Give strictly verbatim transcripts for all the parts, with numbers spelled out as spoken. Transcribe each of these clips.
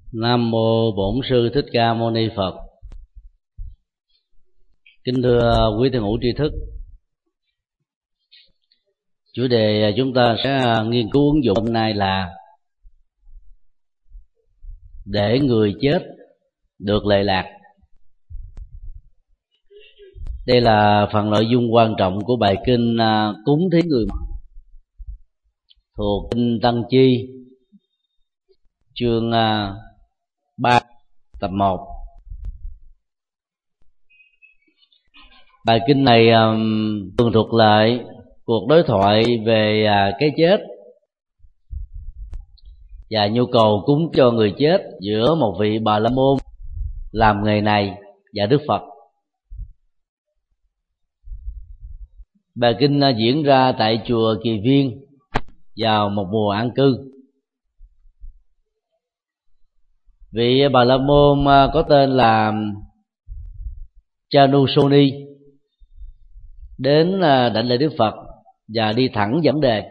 Nam mô Bổn Sư Thích Ca Mâu Ni Phật. Kính thưa quý thiền hữu tri thức, chủ đề chúng ta sẽ nghiên cứu ứng dụng hôm nay là để người chết được lệ lạc. Đây là phần nội dung quan trọng của bài kinh cúng thí người thuộc kinh Tăng Chi, chương ba, tập một. Bài kinh này tường thuật lại cuộc đối thoại về cái chết và nhu cầu cúng cho người chết giữa một vị Bà La Môn làm nghề này và Đức Phật. Bài kinh diễn ra tại chùa Kỳ Viên vào một mùa an cư. Vị Bà La Môn có tên là Chanusoni đến đảnh lễ Đức Phật và đi thẳng vấn đề: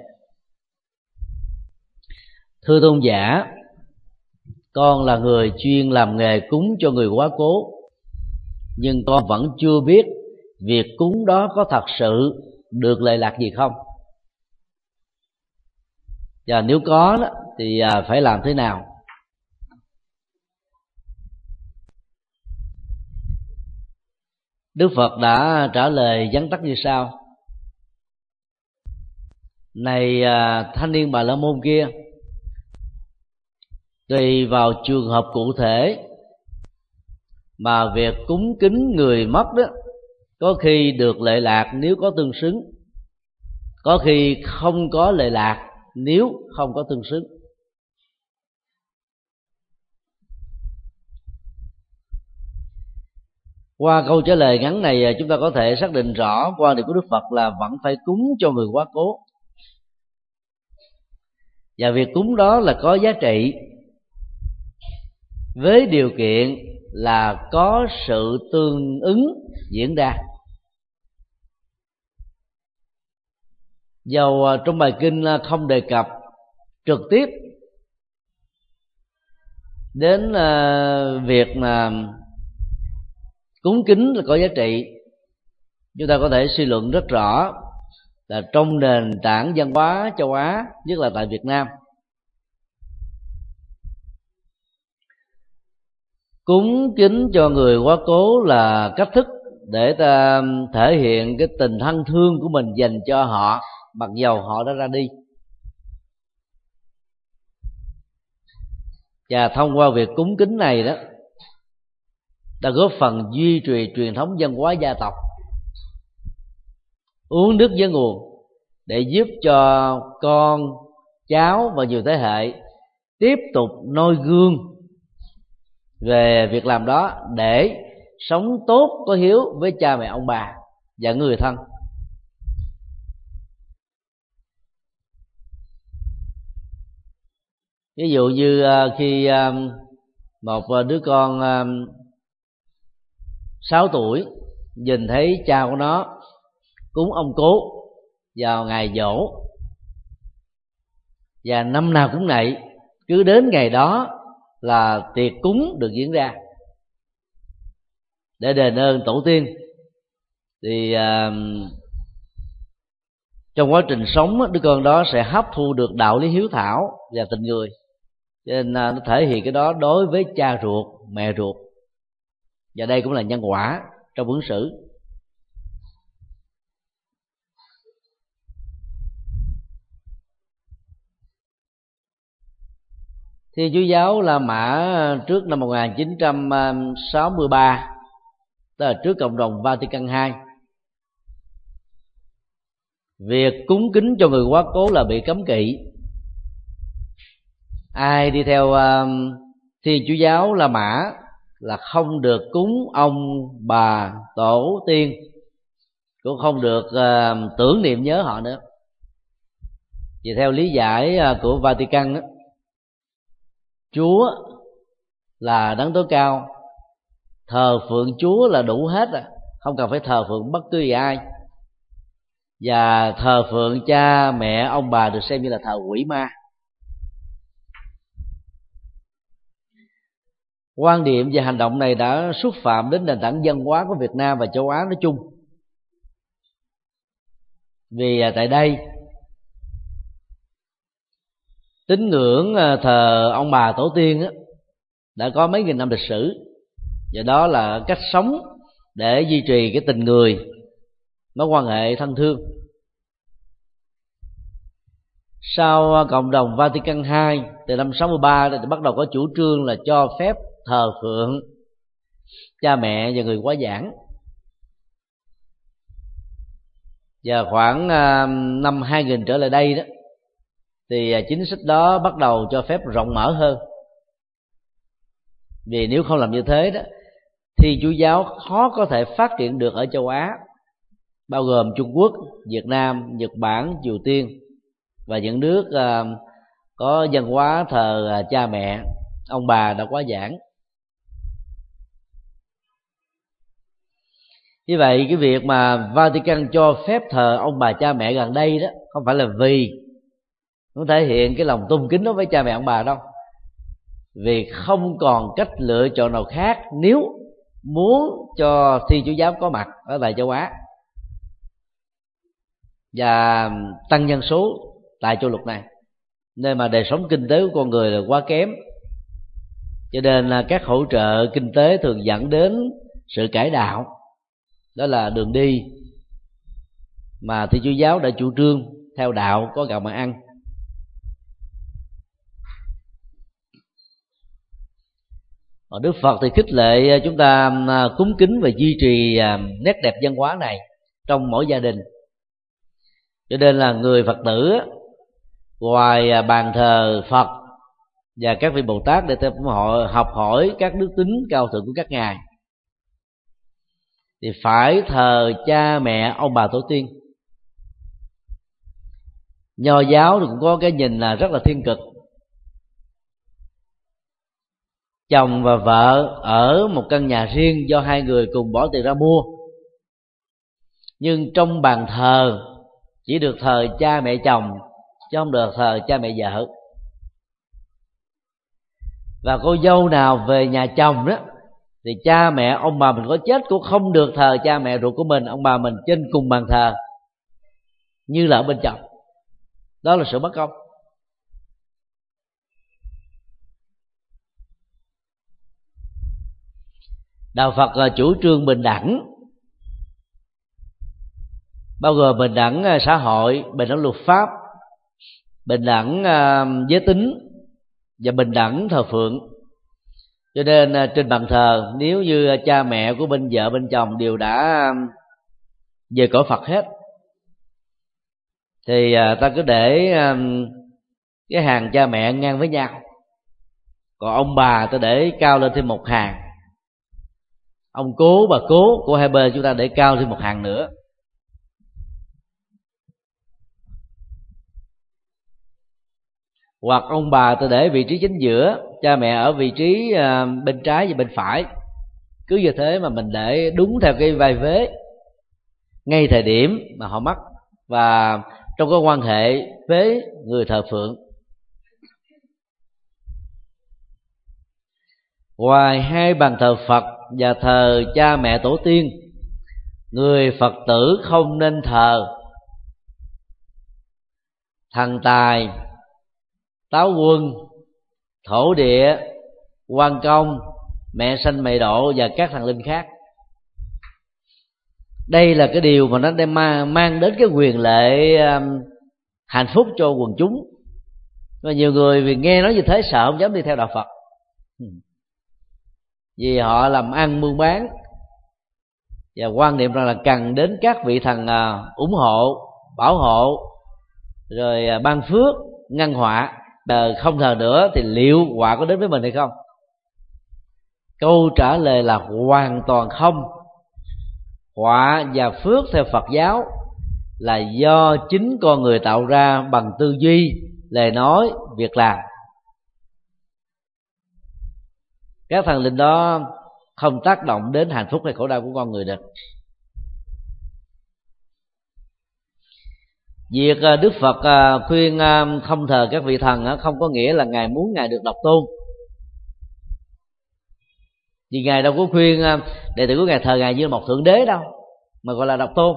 thưa tôn giả, con là người chuyên làm nghề cúng cho người quá cố, nhưng con vẫn chưa biết việc cúng đó có thật sự được lệ lạc gì không, và nếu có đó, thì phải làm thế nào. Đức Phật đã trả lời vắn tắt như sau: này thanh niên Bà La Môn kia, tùy vào trường hợp cụ thể mà việc cúng kính người mất đó có khi được lệ lạc nếu có tương xứng, có khi không có lệ lạc nếu không có tương xứng. Qua câu trả lời ngắn này, chúng ta có thể xác định rõ quan điểm của Đức Phật là vẫn phải cúng cho người quá cố, và việc cúng đó là có giá trị với điều kiện là có sự tương ứng diễn ra. Dầu trong bài kinh không đề cập trực tiếp đến việc mà cúng kính là có giá trị, chúng ta có thể suy luận rất rõ là trong nền tảng văn hóa châu Á, nhất là tại Việt Nam, cúng kính cho người quá cố là cách thức để ta thể hiện cái tình thân thương của mình dành cho họ mặc dầu họ đã ra đi. Và thông qua việc cúng kính này đó, đã góp phần duy trì truyền thống văn hóa gia tộc, uống nước với nguồn, để giúp cho con, cháu và nhiều thế hệ tiếp tục noi gương về việc làm đó, để sống tốt có hiếu với cha mẹ ông bà và người thân. Ví dụ như khi một đứa con sáu tuổi nhìn thấy cha của nó cúng ông cố vào ngày giỗ, và năm nào cũng vậy, cứ đến ngày đó là tiệc cúng được diễn ra để đền ơn tổ tiên, thì uh, trong quá trình sống, đứa con đó sẽ hấp thu được đạo lý hiếu thảo và tình người, cho nên uh, nó thể hiện cái đó đối với cha ruột, mẹ ruột. Và đây cũng là nhân quả trong ứng xử. Thiên Chúa giáo La Mã trước năm một nghìn chín trăm sáu mươi ba, tức là trước Cộng đồng Vatican hai, việc cúng kính cho người quá cố là bị cấm kỵ. Ai đi theo Thiên Chúa giáo La Mã là không được cúng ông bà tổ tiên, cũng không được uh, tưởng niệm nhớ họ nữa. Vì theo lý giải uh, của Vatican đó, Chúa là đấng tối cao, thờ phượng Chúa là đủ hết rồi, không cần phải thờ phượng bất cứ ai. Và thờ phượng cha mẹ ông bà được xem như là thờ quỷ ma. Quan điểm và hành động này đã xúc phạm đến nền tảng văn hóa của Việt Nam và châu Á nói chung. Vì tại đây tín ngưỡng thờ ông bà tổ tiên đã có mấy nghìn năm lịch sử, và đó là cách sống để duy trì cái tình người, mối quan hệ thân thương. Sau cộng đồng Vatican hai từ năm sáu mươi ba thì bắt đầu có chủ trương là cho phép thờ phượng cha mẹ và người quá giảng. Và khoảng năm hai nghìn trở lại đây đó thì chính sách đó bắt đầu cho phép rộng mở hơn. Vì nếu không làm như thế đó, Thiên Chúa giáo khó có thể phát triển được ở châu Á, bao gồm Trung Quốc, Việt Nam, Nhật Bản, Triều Tiên và những nước có văn hóa thờ cha mẹ, ông bà đã quá giảng. Như vậy cái việc mà Vatican cho phép thờ ông bà cha mẹ gần đây đó không phải là vì nó thể hiện cái lòng tôn kính đối với cha mẹ ông bà đâu, vì không còn cách lựa chọn nào khác nếu muốn cho Thiên Chúa giáo có mặt ở tại châu Á và tăng dân số tại châu lục này, nơi mà đời sống kinh tế của con người là quá kém, cho nên là các hỗ trợ kinh tế thường dẫn đến sự cải đạo. Đó là đường đi mà Thiên Chúa giáo đã chủ trương theo đạo có gạo mà ăn. Đức Phật thì khích lệ chúng ta cúng kính và duy trì nét đẹp văn hóa này trong mỗi gia đình. Cho nên là người Phật tử ngoài bàn thờ Phật và các vị Bồ Tát để họ học hỏi các đức tính cao thượng của các ngài, thì phải thờ cha mẹ ông bà tổ tiên. Nho giáo thì cũng có cái nhìn là rất là thiên cực. Chồng và vợ ở một căn nhà riêng do hai người cùng bỏ tiền ra mua, nhưng trong bàn thờ chỉ được thờ cha mẹ chồng chứ không được thờ cha mẹ vợ. Và cô dâu nào về nhà chồng đó thì cha mẹ ông bà mình có chết cũng không được thờ cha mẹ ruột của mình, ông bà mình trên cùng bàn thờ như là ở bên chồng. Đó là sự bất công. Đạo Phật là chủ trương bình đẳng, bao gồm bình đẳng xã hội, bình đẳng luật pháp, bình đẳng giới tính và bình đẳng thờ phượng. Cho nên trên bàn thờ, nếu như cha mẹ của bên vợ bên chồng đều đã về cõi Phật hết, thì ta cứ để cái hàng cha mẹ ngang với nhau, còn ông bà ta để cao lên thêm một hàng, ông cố bà cố của hai bên chúng ta để cao thêm một hàng nữa. Hoặc ông bà ta để vị trí chính giữa, cha mẹ ở vị trí bên trái và bên phải. Cứ như thế mà mình để đúng theo cái vai vế ngay thời điểm mà họ mắc, và trong cái quan hệ với người thờ phượng. Ngoài hai bàn thờ Phật và thờ cha mẹ tổ tiên, người Phật tử không nên thờ thần tài, táo quân, thổ địa, quan công, mẹ sanh mẹ độ và các thần linh khác. Đây là cái điều mà nó đem mang đến cái quyền lệ hạnh phúc cho quần chúng. Và nhiều người vì nghe nói như thế sợ không dám đi theo đạo Phật, vì họ làm ăn buôn bán và quan niệm rằng là cần đến các vị thần ủng hộ, bảo hộ, rồi ban phước, ngăn họa. Không thờ nữa thì liệu họa có đến với mình hay không? Câu trả lời là hoàn toàn không. Họa và phước theo Phật giáo là do chính con người tạo ra bằng tư duy, lời nói, việc làm. Các thần linh đó không tác động đến hạnh phúc hay khổ đau của con người được. Việc Đức Phật khuyên không thờ các vị thần không có nghĩa là Ngài muốn Ngài được độc tôn. Vì ngài đâu có khuyên đệ tử của ngài thờ ngài như một thượng đế đâu, mà gọi là độc tôn.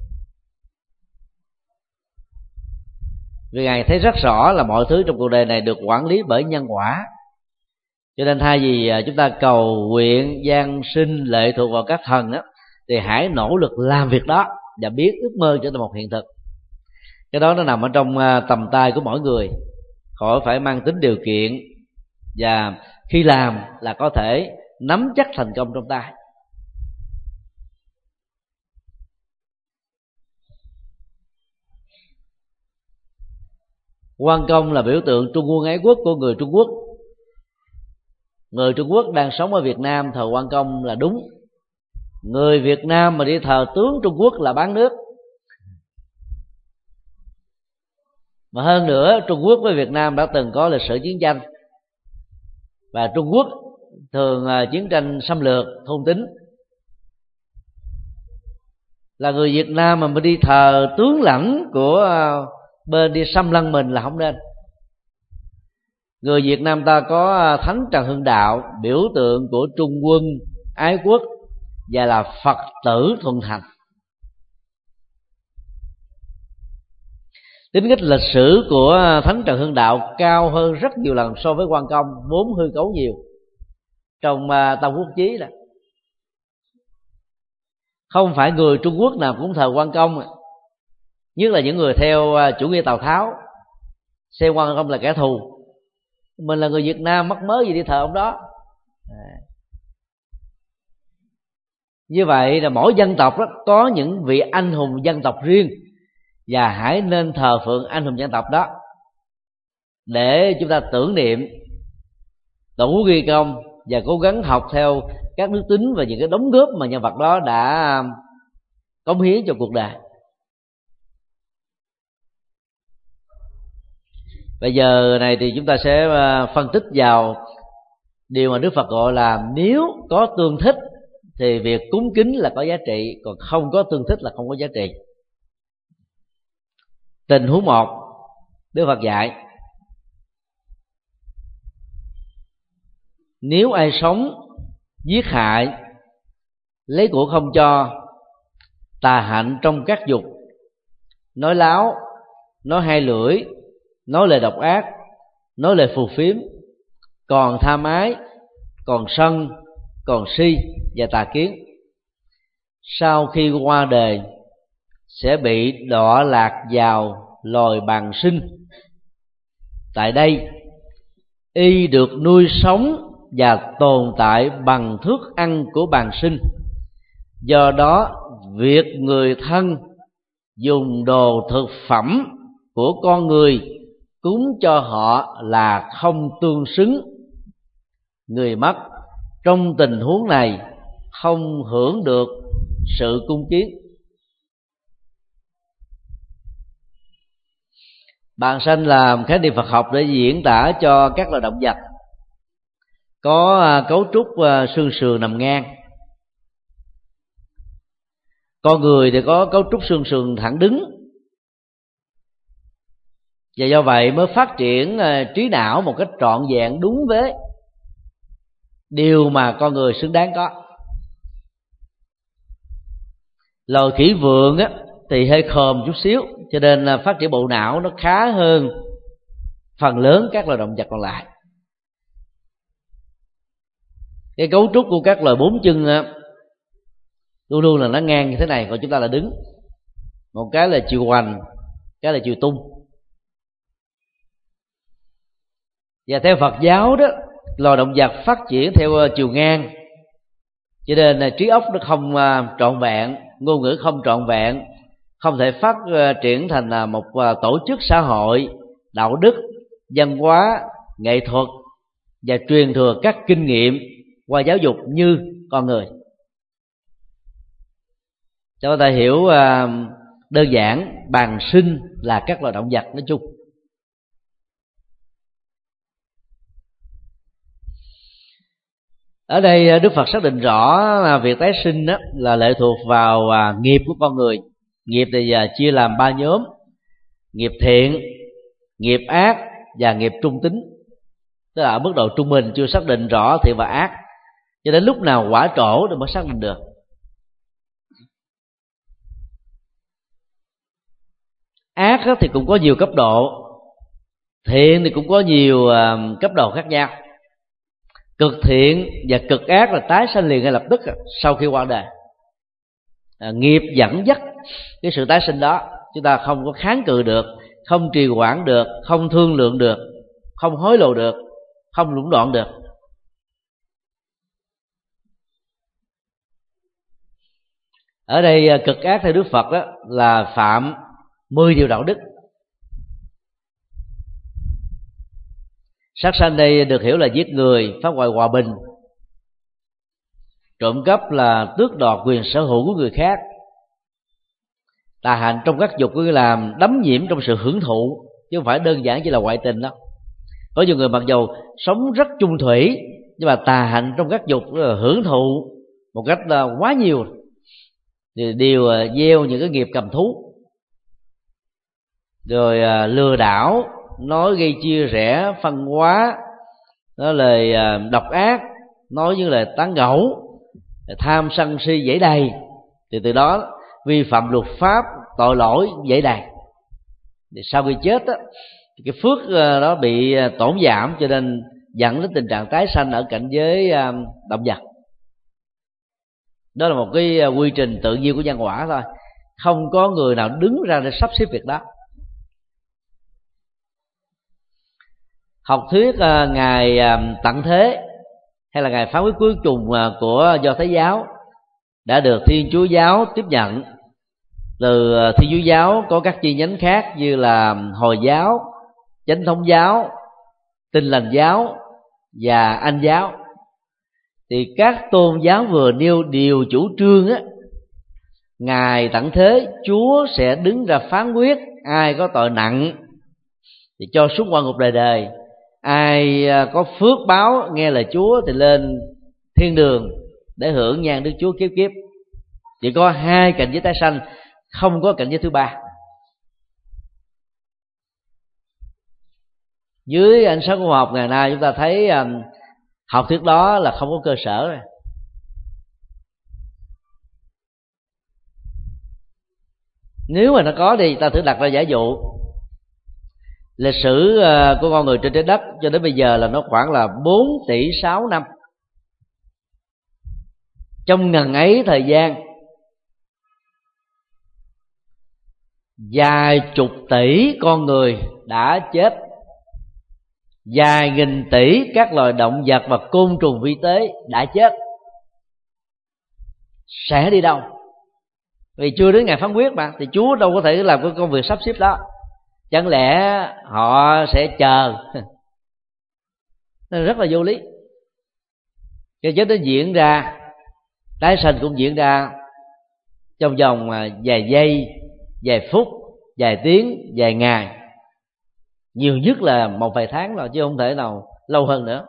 Vì ngài thấy rất rõ là mọi thứ trong cuộc đời này được quản lý bởi nhân quả, cho nên thay vì chúng ta cầu nguyện giáng sinh lệ thuộc vào các thần đó, thì hãy nỗ lực làm việc đó và biết ước mơ trở thành một hiện thực. Cái đó nó nằm ở trong tầm tay của mỗi người, khỏi phải mang tính điều kiện, và khi làm là có thể nắm chắc thành công trong tay. Quan Công là biểu tượng trung quân ái quốc của người Trung Quốc. Người Trung Quốc đang sống ở Việt Nam thờ Quan Công là đúng. Người Việt Nam mà đi thờ tướng Trung Quốc là bán nước. Mà hơn nữa, Trung Quốc với Việt Nam đã từng có lịch sử chiến tranh, và Trung Quốc thường chiến tranh xâm lược, thôn tính. Là người Việt Nam mà mới đi thờ tướng lãnh của bên đi xâm lăng mình là không nên. Người Việt Nam ta có Thánh Trần Hưng Đạo, biểu tượng của trung quân ái quốc, và là Phật tử thuần thành. Tính cách lịch sử của Thánh Trần Hưng Đạo cao hơn rất nhiều lần so với Quan Công, vốn hư cấu nhiều trong Tam Quốc Chí. Là không phải người Trung Quốc nào cũng thờ Quan Công, nhất là những người theo chủ nghĩa Tào Tháo, xem Quan Công là kẻ thù. Mình là người Việt Nam, mắc mớ gì đi thờ ông đó. Như vậy là mỗi dân tộc đó có những vị anh hùng dân tộc riêng, và hãy nên thờ phượng anh hùng dân tộc đó để chúng ta tưởng niệm, tủ ghi công và cố gắng học theo các đức tính và những cái đóng góp mà nhân vật đó đã cống hiến cho cuộc đời. Bây giờ này thì chúng ta sẽ phân tích vào điều mà Đức Phật gọi là nếu có tương thích thì việc cúng kính là có giá trị, còn không có tương thích là không có giá trị. Tình huống một, Đức Phật dạy nếu ai sống giết hại, lấy của không cho, tà hạnh trong các dục, nói láo, nói hai lưỡi, nói lời độc ác, nói lời phù phiếm, còn tham ái, còn sân, còn si và tà kiến, sau khi qua đời sẽ bị đọa lạc vào loài bàng sinh. Tại đây y được nuôi sống và tồn tại bằng thức ăn của bàng sinh. Do đó việc người thân dùng đồ thực phẩm của con người cúng cho họ là không tương xứng. Người mất trong tình huống này không hưởng được sự cung kiến. Bàng sanh là khái niệm Phật học để diễn tả cho các loài động vật có cấu trúc xương sườn nằm ngang. Con người thì có cấu trúc xương sườn thẳng đứng, và do vậy mới phát triển trí não một cách trọn vẹn đúng với điều mà con người xứng đáng có. Loài khỉ vượn á thì hơi khòm chút xíu, cho nên phát triển bộ não nó khá hơn phần lớn các loài động vật còn lại. Cái cấu trúc của các loài bốn chân á, luôn luôn là nó ngang như thế này, còn chúng ta là đứng. Một cái là chiều hoành, cái là chiều tung. Và theo Phật giáo đó, loài động vật phát triển theo chiều ngang, cho nên trí óc nó không trọn vẹn, ngôn ngữ không trọn vẹn, không thể phát triển thành một tổ chức xã hội, đạo đức, văn hóa, nghệ thuật và truyền thừa các kinh nghiệm qua giáo dục như con người. Cho ta hiểu đơn giản, bàng sinh là các loài động vật nói chung. Ở đây Đức Phật xác định rõ là việc tái sinh đó là lệ thuộc vào nghiệp của con người. Nghiệp thì chia làm ba nhóm: nghiệp thiện, nghiệp ác và nghiệp trung tính. Tức là ở mức độ trung bình, chưa xác định rõ thiện và ác. cho đến lúc nào quả trổ thì mới xác định được. Ác thì cũng có nhiều cấp độ, thiện thì cũng có nhiều cấp độ khác nhau. Cực thiện và cực ác là tái sanh liền ngay lập tức sau khi qua đời. À, nghiệp dẫn dắt cái sự tái sinh đó, chúng ta không có kháng cự được, không trì hoãn được, không thương lượng được, không hối lộ được, không lũng đoạn được. Ở đây cực ác theo Đức Phật đó là phạm mười điều đạo đức. Sát sanh đây được hiểu là giết người, phá hoại hòa bình, trộm cắp là tước đoạt quyền sở hữu của người khác, tà hạnh trong các dục có nghĩa là đắm nhiễm trong sự hưởng thụ, chứ không phải đơn giản chỉ là ngoại tình đó. Có nhiều người mặc dầu sống rất chung thủy, nhưng mà tà hạnh trong các dục là hưởng thụ một cách quá nhiều, thì đều gieo những cái nghiệp cầm thú, rồi lừa đảo, nói gây chia rẽ, phân hóa, nói lời độc ác, nói những lời tán gẫu, tham sân si dễ đầy, thì từ đó vi phạm luật pháp, tội lỗi dễ đầy. Thì sau khi chết đó, thì cái phước đó bị tổn giảm, cho nên dẫn đến tình trạng tái sanh ở cảnh giới động vật. Đó là một cái quy trình tự nhiên của nhân quả thôi, không có người nào đứng ra để sắp xếp việc đó. Học thuyết ngày tận thế hay là ngày phán quyết cuối cùng của Do Thái giáo đã được Thiên Chúa giáo tiếp nhận. Từ Thiên Chúa giáo có các chi nhánh khác như là Hồi giáo, Chánh thống giáo, Tin lành giáo và Anh giáo. Thì các tôn giáo vừa nêu điều chủ trương á, ngày tận thế Chúa sẽ đứng ra phán quyết ai có tội nặng thì cho xuống qua ngục đời đời, ai có phước báo nghe lời Chúa thì lên thiên đường để hưởng nhan Đức Chúa kiếp kiếp. Chỉ có hai cảnh giới tái sanh, không có cảnh giới thứ ba. Dưới ánh sáng khoa học ngày nay chúng ta thấy um, học thuyết đó là không có cơ sở rồi. Nếu mà nó có thì ta thử đặt ra giả dụ lịch sử của con người trên trái đất cho đến bây giờ là nó khoảng là bốn tỷ sáu năm. Trong ngần ấy thời gian, vài chục tỷ con người đã chết, vài nghìn tỷ các loài động vật và côn trùng vi tế đã chết. Sẽ đi đâu? Vì chưa đến ngày phán quyết mà, thì Chúa đâu có thể làm cái công việc sắp xếp đó. Chẳng lẽ họ sẽ chờ? Nên rất là vô lý. Cái chết nó diễn ra, tái sanh cũng diễn ra trong vòng vài giây, vài phút, vài tiếng, vài ngày, nhiều nhất là một vài tháng rồi, chứ không thể nào lâu hơn nữa.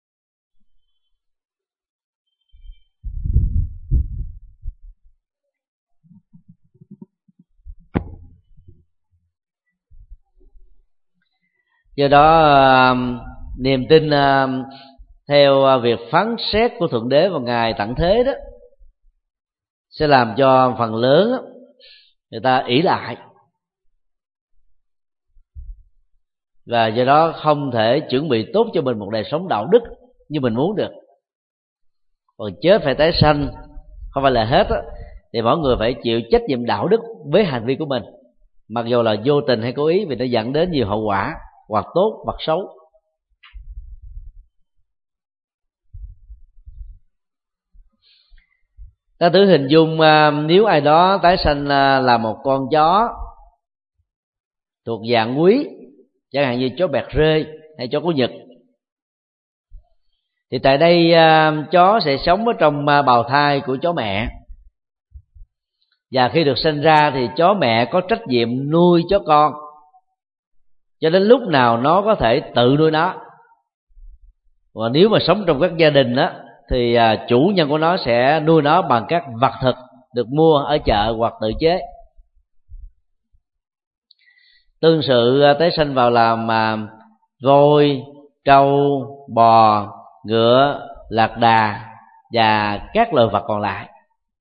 Do đó niềm tin theo việc phán xét của Thượng Đế vào ngày tận thế đó sẽ làm cho phần lớn người ta ỷ lại, và do đó không thể chuẩn bị tốt cho mình một đời sống đạo đức như mình muốn được. Còn chết phải tái sanh không phải là hết á, thì mỗi người phải chịu trách nhiệm đạo đức với hành vi của mình, mặc dù là vô tình hay cố ý, vì nó dẫn đến nhiều hậu quả, hoặc tốt hoặc xấu. Ta thử hình dung nếu ai đó tái sanh là một con chó thuộc dạng quý, chẳng hạn như chó bẹt rê hay chó của Nhật, thì tại đây chó sẽ sống ở trong bào thai của chó mẹ, và khi được sinh ra thì chó mẹ có trách nhiệm nuôi chó con cho đến lúc nào nó có thể tự nuôi nó. Và nếu mà sống trong các gia đình đó, thì chủ nhân của nó sẽ nuôi nó bằng các vật thực được mua ở chợ hoặc tự chế. Tương tự tái sanh vào làm mà voi, trâu, bò, ngựa, lạc đà và các loài vật còn lại.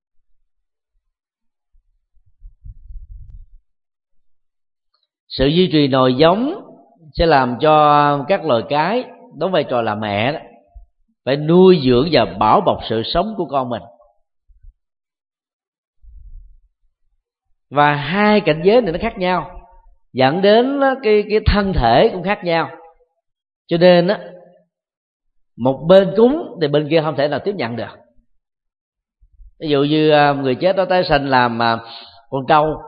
Sự duy trì nòi giống sẽ làm cho các loài cái đóng vai trò là mẹ đó, phải nuôi dưỡng và bảo bọc sự sống của con mình. Và hai cảnh giới này nó khác nhau, dẫn đến cái cái thân thể cũng khác nhau. Cho nên á, một bên cúng thì bên kia không thể nào tiếp nhận được. Ví dụ như người chết đó tái sanh làm con trâu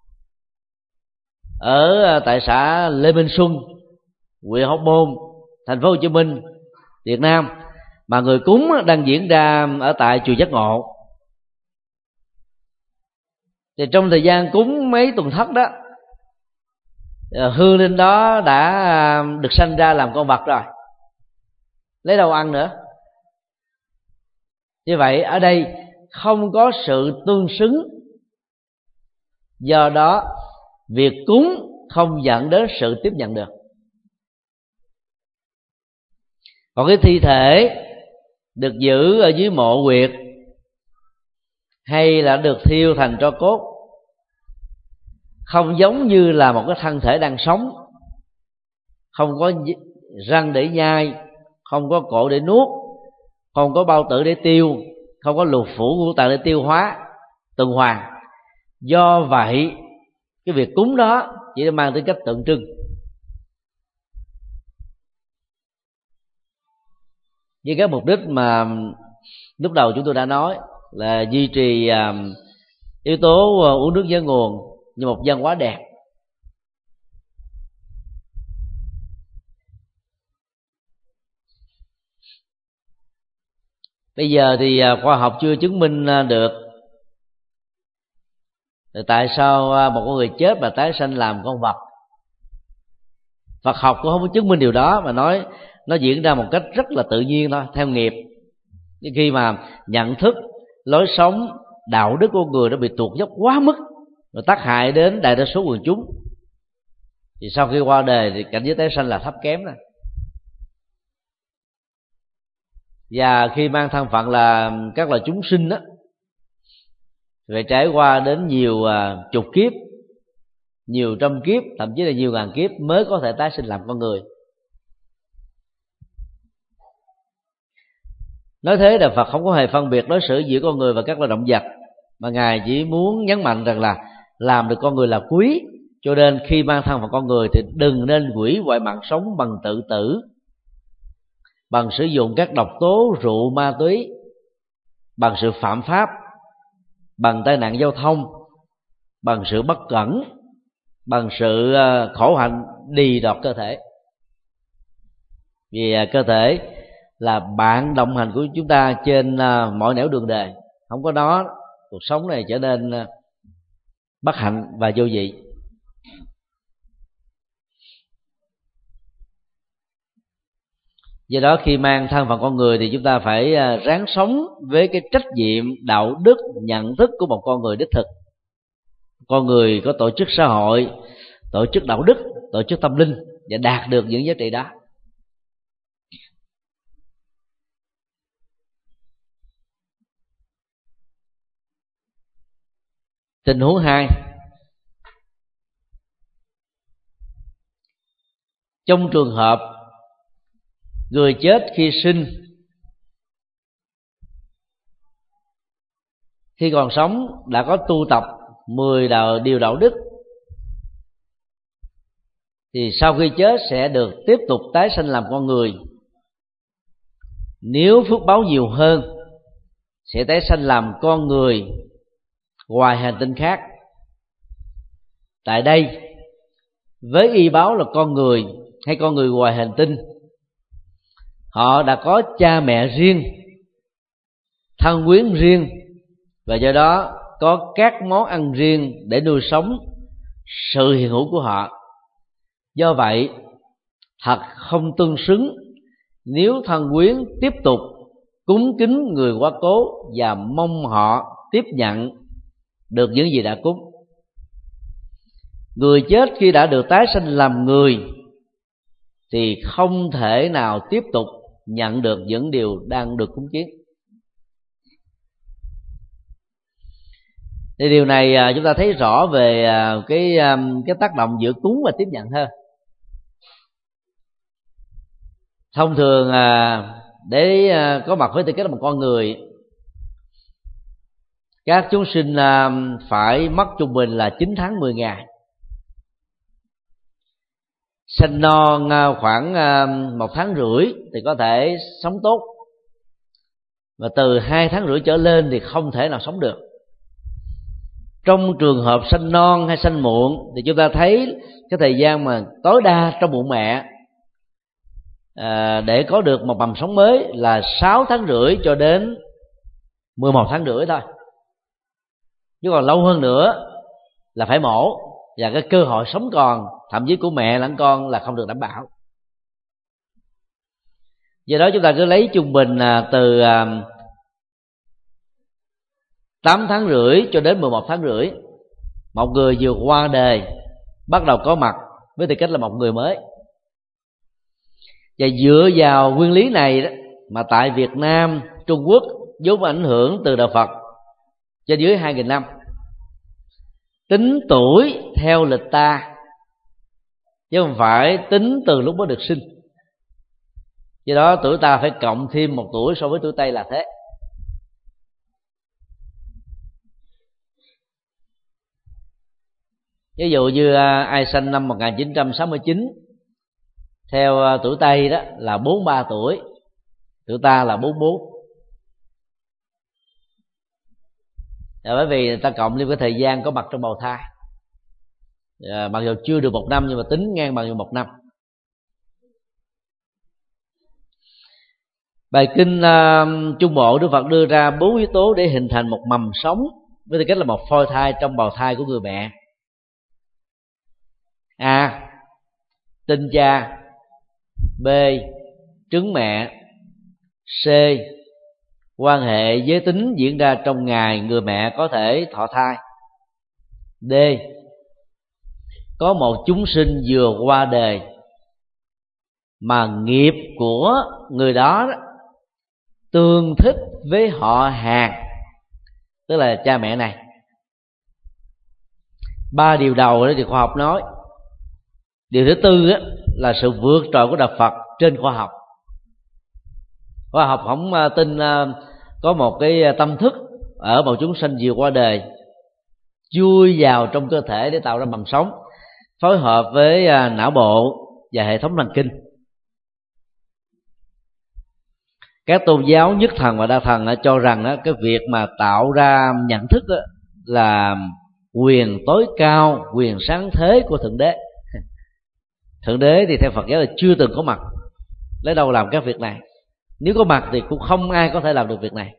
ở tại xã Lê Minh Xuân, huyện Hóc Môn, thành phố Hồ Chí Minh, Việt Nam, mà người cúng đang diễn ra ở tại chùa Giác Ngộ, thì trong thời gian cúng mấy tuần thất đó, hương linh đó đã được sanh ra làm con vật rồi, lấy đâu ăn nữa. Như vậy ở đây không có sự tương xứng, do đó việc cúng không dẫn đến sự tiếp nhận được. Còn cái thi thể được giữ ở dưới mộ huyệt hay là được thiêu thành tro cốt, không giống như là một cái thân thể đang sống, không có răng để nhai, không có cổ để nuốt, không có bao tử để tiêu, không có lục phủ ngũ tạng để tiêu hóa tuần hoàn. Do vậy cái việc cúng đó chỉ mang tính cách tượng trưng. Với cái mục đích mà lúc đầu chúng tôi đã nói là duy trì yếu tố uống nước nhớ nguồn như một văn hóa đẹp. Bây giờ thì khoa học chưa chứng minh được tại sao một con người chết mà tái sanh làm con vật. Phật học cũng không có chứng minh điều đó, mà nói nó diễn ra một cách rất là tự nhiên thôi, theo nghiệp. Nhưng khi mà nhận thức, lối sống, đạo đức của người nó bị tuột dốc quá mức, rồi tác hại đến đại đa số quần chúng, thì sau khi qua đời thì cảnh giới tái sanh là thấp kém này. Và khi mang thân phận là các loài chúng sinh đó, phải trải qua đến nhiều chục kiếp, nhiều trăm kiếp, thậm chí là nhiều ngàn kiếp mới có thể tái sinh làm con người. Nói thế là Phật không có hề phân biệt đối xử giữa con người và các loài động vật, mà Ngài chỉ muốn nhấn mạnh rằng là làm được con người là quý. Cho nên khi mang thân phận con người thì đừng nên hủy hoại mạng sống bằng tự tử, bằng sử dụng các độc tố rượu ma túy, bằng sự phạm pháp, bằng tai nạn giao thông, bằng sự bất cẩn, bằng sự khổ hạnh đì đọt cơ thể. Vì cơ thể là bạn đồng hành của chúng ta trên mọi nẻo đường đời, không có nó cuộc sống này trở nên bất hạnh và vô vị. Do đó khi mang thân phận con người thì chúng ta phải ráng sống với cái trách nhiệm đạo đức, nhận thức của một con người đích thực. Con người có tổ chức xã hội, tổ chức đạo đức, tổ chức tâm linh, và đạt được những giá trị đó. Tình huống hai, trong trường hợp người chết khi sinh, khi còn sống đã có tu tập mười điều đạo đức, thì sau khi chết sẽ được tiếp tục tái sanh làm con người. Nếu phước báo nhiều hơn sẽ tái sanh làm con người ngoài hành tinh khác. Tại đây với y báo là con người hay con người ngoài hành tinh, họ đã có cha mẹ riêng, thân quyến riêng, và do đó có các món ăn riêng để nuôi sống sự hiện hữu của họ. Do vậy thật không tương xứng nếu thân quyến tiếp tục cúng kính người quá cố và mong họ tiếp nhận được những gì đã cúng. Người chết khi đã được tái sanh làm người thì không thể nào tiếp tục nhận được những điều đang được cúng kiến. Thì điều này chúng ta thấy rõ về cái cái tác động giữa cúng và tiếp nhận hơn. Thông thường để có mặt với tư cách là một con người, các chúng sinh phải mất trung bình là chín tháng mười ngày. Sinh non khoảng một tháng rưỡi thì có thể sống tốt, và từ hai tháng rưỡi trở lên thì không thể nào sống được. Trong trường hợp sanh non hay sanh muộn thì chúng ta thấy cái thời gian mà tối đa trong bụng mẹ à, để có được một mầm sống mới là sáu tháng rưỡi cho đến mười một tháng rưỡi thôi. Chứ còn lâu hơn nữa là phải mổ, và cái cơ hội sống còn thậm chí của mẹ lẫn con là không được đảm bảo. Do đó chúng ta cứ lấy trung bình từ tám tháng rưỡi cho đến mười một tháng rưỡi, một người vừa qua đời bắt đầu có mặt với tư cách là một người mới. Và dựa vào nguyên lý này đó, mà tại Việt Nam, Trung Quốc vốn ảnh hưởng từ đạo Phật trên dưới hai nghìn năm, tính tuổi theo lịch ta chứ không phải tính từ lúc mới được sinh. Do đó tuổi ta phải cộng thêm một tuổi so với tuổi Tây là thế. Ví dụ như ai sinh năm một nghìn chín trăm sáu mươi chín theo tuổi Tây đó là bốn mươi ba tuổi, tuổi ta là bốn mươi bốn. Là bởi vì người ta cộng lên cái thời gian có mặt trong bào thai, à, mặc dù chưa được một năm nhưng mà tính ngang bằng một năm. Bài kinh uh, Trung Bộ, Đức Phật đưa ra bốn yếu tố để hình thành một mầm sống với tư cách là một phôi thai trong bào thai của người mẹ. A. Tinh cha. B. Trứng mẹ. C. Quan hệ giới tính diễn ra trong ngày người mẹ có thể thọ thai. D. Có một chúng sinh vừa qua đời mà nghiệp của người đó tương thích với họ hàng, tức là cha mẹ này. Ba điều đầu đó thì khoa học nói. Điều thứ tư là sự vượt trội của đạo Phật trên khoa học. Khoa học không tin có một cái tâm thức ở một chúng sinh vừa qua đời chui vào trong cơ thể để tạo ra mầm sống, phối hợp với não bộ và hệ thống thần kinh. Các tôn giáo nhất thần và đa thần cho rằng cái việc mà tạo ra nhận thức là quyền tối cao, quyền sáng thế của Thượng Đế. Thượng Đế thì theo Phật giáo là chưa từng có mặt, lấy đâu làm các việc này. Nếu có mặt thì cũng không ai có thể làm được việc này.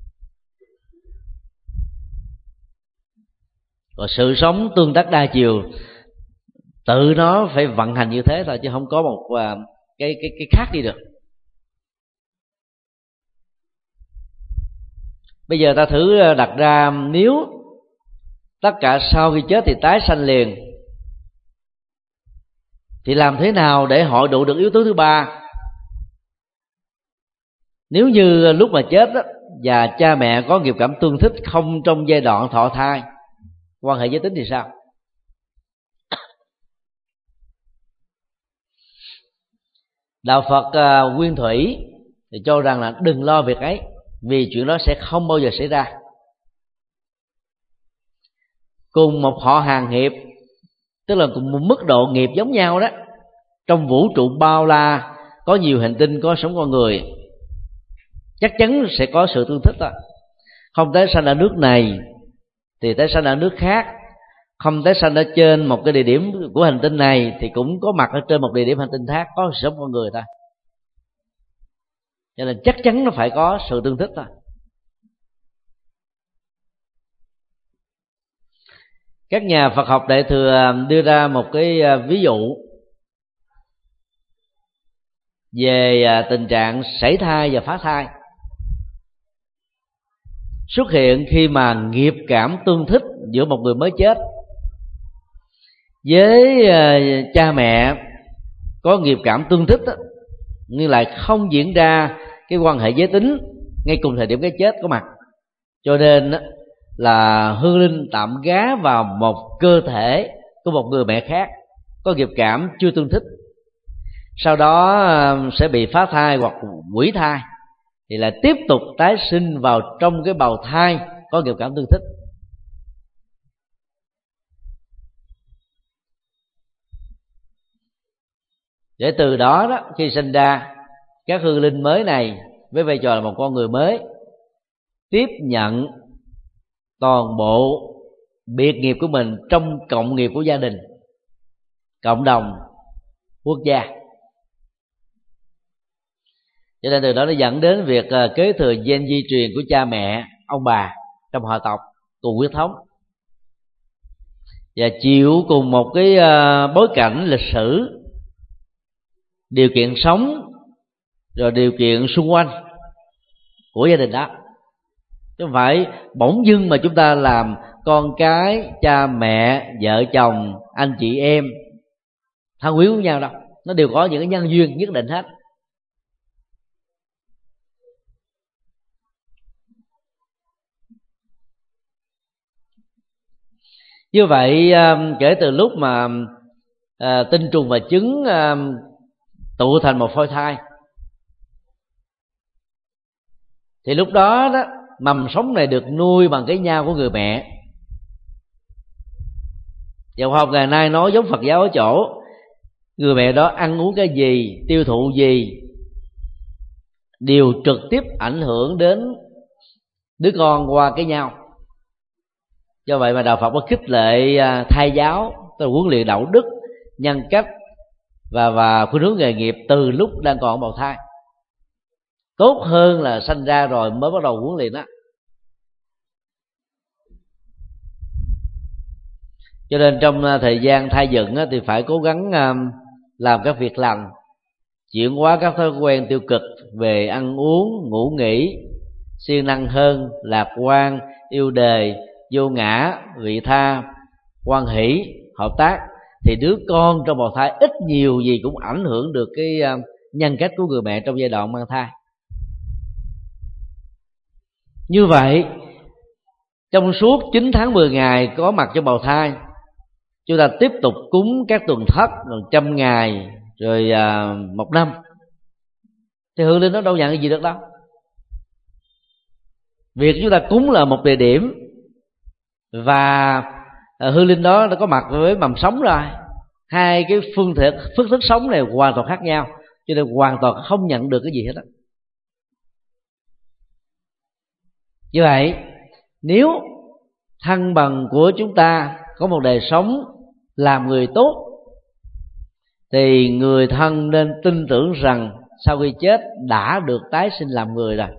Còn sự sống tương tác đa chiều tự nó phải vận hành như thế thôi, chứ không có một cái cái cái khác đi được. Bây giờ ta thử đặt ra, nếu tất cả sau khi chết thì tái sanh liền, thì làm thế nào để hội đủ được yếu tố thứ ba? Nếu như lúc mà chết đó, và cha mẹ có nghiệp cảm tương thích không trong giai đoạn thọ thai, quan hệ giới tính thì sao? Đạo Phật uh, Nguyên Thủy thì cho rằng là đừng lo việc ấy, vì chuyện đó sẽ không bao giờ xảy ra. Cùng một họ hàng nghiệp, tức là cùng một mức độ nghiệp giống nhau đó, trong vũ trụ bao la có nhiều hành tinh có sống con người, chắc chắn sẽ có sự tương thích đó. Không tái sanh ở nước này thì tái sanh ở nước khác, không tái sanh ở trên một cái địa điểm của hành tinh này thì cũng có mặt ở trên một địa điểm hành tinh khác có sống con người ta. Cho nên chắc chắn nó phải có sự tương thích thôi. Các nhà Phật học Đại thừa đưa ra một cái ví dụ về tình trạng sảy thai và phá thai xuất hiện khi mà nghiệp cảm tương thích giữa một người mới chết với cha mẹ có nghiệp cảm tương thích đó, nhưng lại không diễn ra cái quan hệ giới tính ngay cùng thời điểm cái chết có mặt. Cho nên là hương linh tạm gá vào một cơ thể của một người mẹ khác có nghiệp cảm chưa tương thích, sau đó sẽ bị phá thai hoặc hủy thai, thì lại tiếp tục tái sinh vào trong cái bào thai có nghiệp cảm tương thích. Để từ đó đó khi sinh ra, các hương linh mới này với vai trò là một con người mới tiếp nhận toàn bộ biệt nghiệp của mình trong cộng nghiệp của gia đình, cộng đồng, quốc gia. Cho nên từ đó nó dẫn đến việc kế thừa gen di truyền của cha mẹ, ông bà trong họ tộc cùng huyết thống, và chịu cùng một cái bối cảnh lịch sử, điều kiện sống, rồi điều kiện xung quanh của gia đình đó. Chứ không phải bỗng dưng mà chúng ta làm con cái, cha mẹ, vợ chồng, anh chị em thân quyến với nhau đâu. Nó đều có những cái nhân duyên nhất định hết. Như vậy kể từ lúc mà à, tinh trùng và trứng à, tụ thành một phôi thai, thì lúc đó đó mầm sống này được nuôi bằng cái nhau của người mẹ. Và khoa học ngày nay nói giống Phật giáo ở chỗ người mẹ đó ăn uống cái gì, tiêu thụ gì đều trực tiếp ảnh hưởng đến đứa con qua cái nhau. Do vậy mà đạo Phật có khích lệ thai giáo, tức là huấn luyện đạo đức, nhân cách và và khuynh hướng nghề nghiệp từ lúc đang còn bào thai, tốt hơn là sanh ra rồi mới bắt đầu huấn luyện đó. Cho nên trong thời gian thai dựng thì phải cố gắng làm các việc lành, chuyển hóa các thói quen tiêu cực về ăn uống, ngủ nghỉ, siêng năng hơn, lạc quan, yêu đời, vô ngã, vị tha, hoan hỷ, hợp tác, thì đứa con trong bào thai ít nhiều gì cũng ảnh hưởng được cái nhân cách của người mẹ trong giai đoạn mang thai. Như vậy, trong suốt chín tháng mười ngày có mặt trong bào thai, chúng ta tiếp tục cúng các tuần thất, rồi trăm ngày, rồi à, một năm, thì hương linh nó đâu nhận cái gì được đâu. Việc chúng ta cúng là một địa điểm, và à, hương linh đó nó có mặt với mầm sống rồi. Hai cái phương thức, phương thức sống này hoàn toàn khác nhau, cho nên hoàn toàn không nhận được cái gì hết đó. Như vậy, nếu thân bằng của chúng ta có một đời sống làm người tốt, thì người thân nên tin tưởng rằng sau khi chết đã được tái sinh làm người rồi.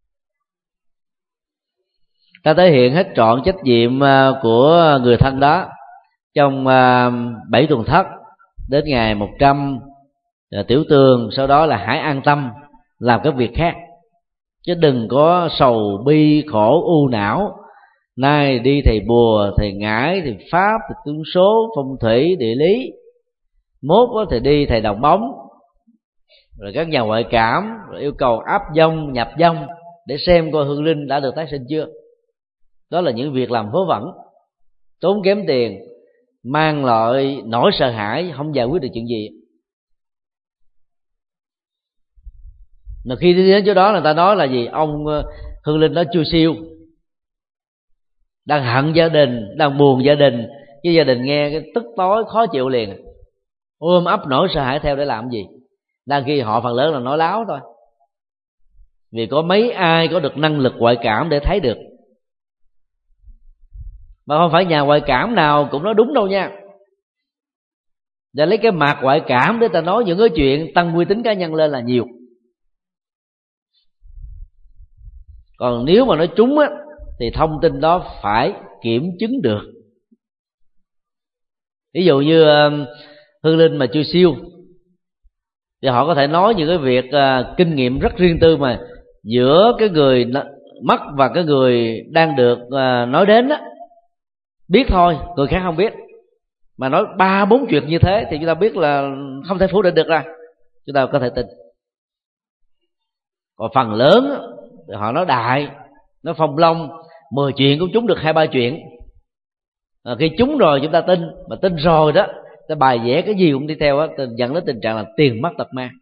Ta thể hiện hết trọn trách nhiệm của người thân đó trong bảy tuần thất đến ngày một trăm, tiểu tường, sau đó là hãy an tâm làm các việc khác, chứ đừng có sầu bi khổ u não. Nay đi thầy bùa, thầy ngải, thầy pháp, thầy tướng số, phong thủy, địa lý, mốt có thầy đi thầy đồng bóng, rồi các nhà ngoại cảm, rồi yêu cầu áp dông, nhập dông để xem coi hương linh đã được tái sinh chưa. Đó là những việc làm vớ vẩn, tốn kém tiền, mang lại nỗi sợ hãi, không giải quyết được chuyện gì. Mà khi đi đến chỗ đó, người ta nói là gì? Ông hương linh đó chưa siêu, đang hận gia đình, đang buồn gia đình, cái gia đình nghe cái tức tối khó chịu liền, ôm ấp nỗi sợ hãi theo để làm gì? Đang khi họ phần lớn là nói láo thôi, vì có mấy ai có được năng lực ngoại cảm để thấy được. Mà không phải nhà ngoại cảm nào cũng nói đúng đâu nha. Để lấy cái mặt ngoại cảm để ta nói những cái chuyện tăng uy tín cá nhân lên là nhiều. Còn nếu mà nói trúng á, thì thông tin đó phải kiểm chứng được. Ví dụ như hương linh mà chưa siêu, thì họ có thể nói những cái việc uh, kinh nghiệm rất riêng tư mà giữa cái người mất và cái người đang được uh, nói đến á, biết thôi, người khác không biết. Mà nói ba bốn chuyện như thế thì chúng ta biết là không thể phủ định được ra, chúng ta có thể tin. Còn phần lớn thì họ nói đại, nói phong long, mười chuyện cũng trúng được hai ba chuyện. À, khi trúng rồi chúng ta tin, mà tin rồi đó ta bài vẽ cái gì cũng đi theo á, dẫn đến tình trạng là tiền mất tật mang.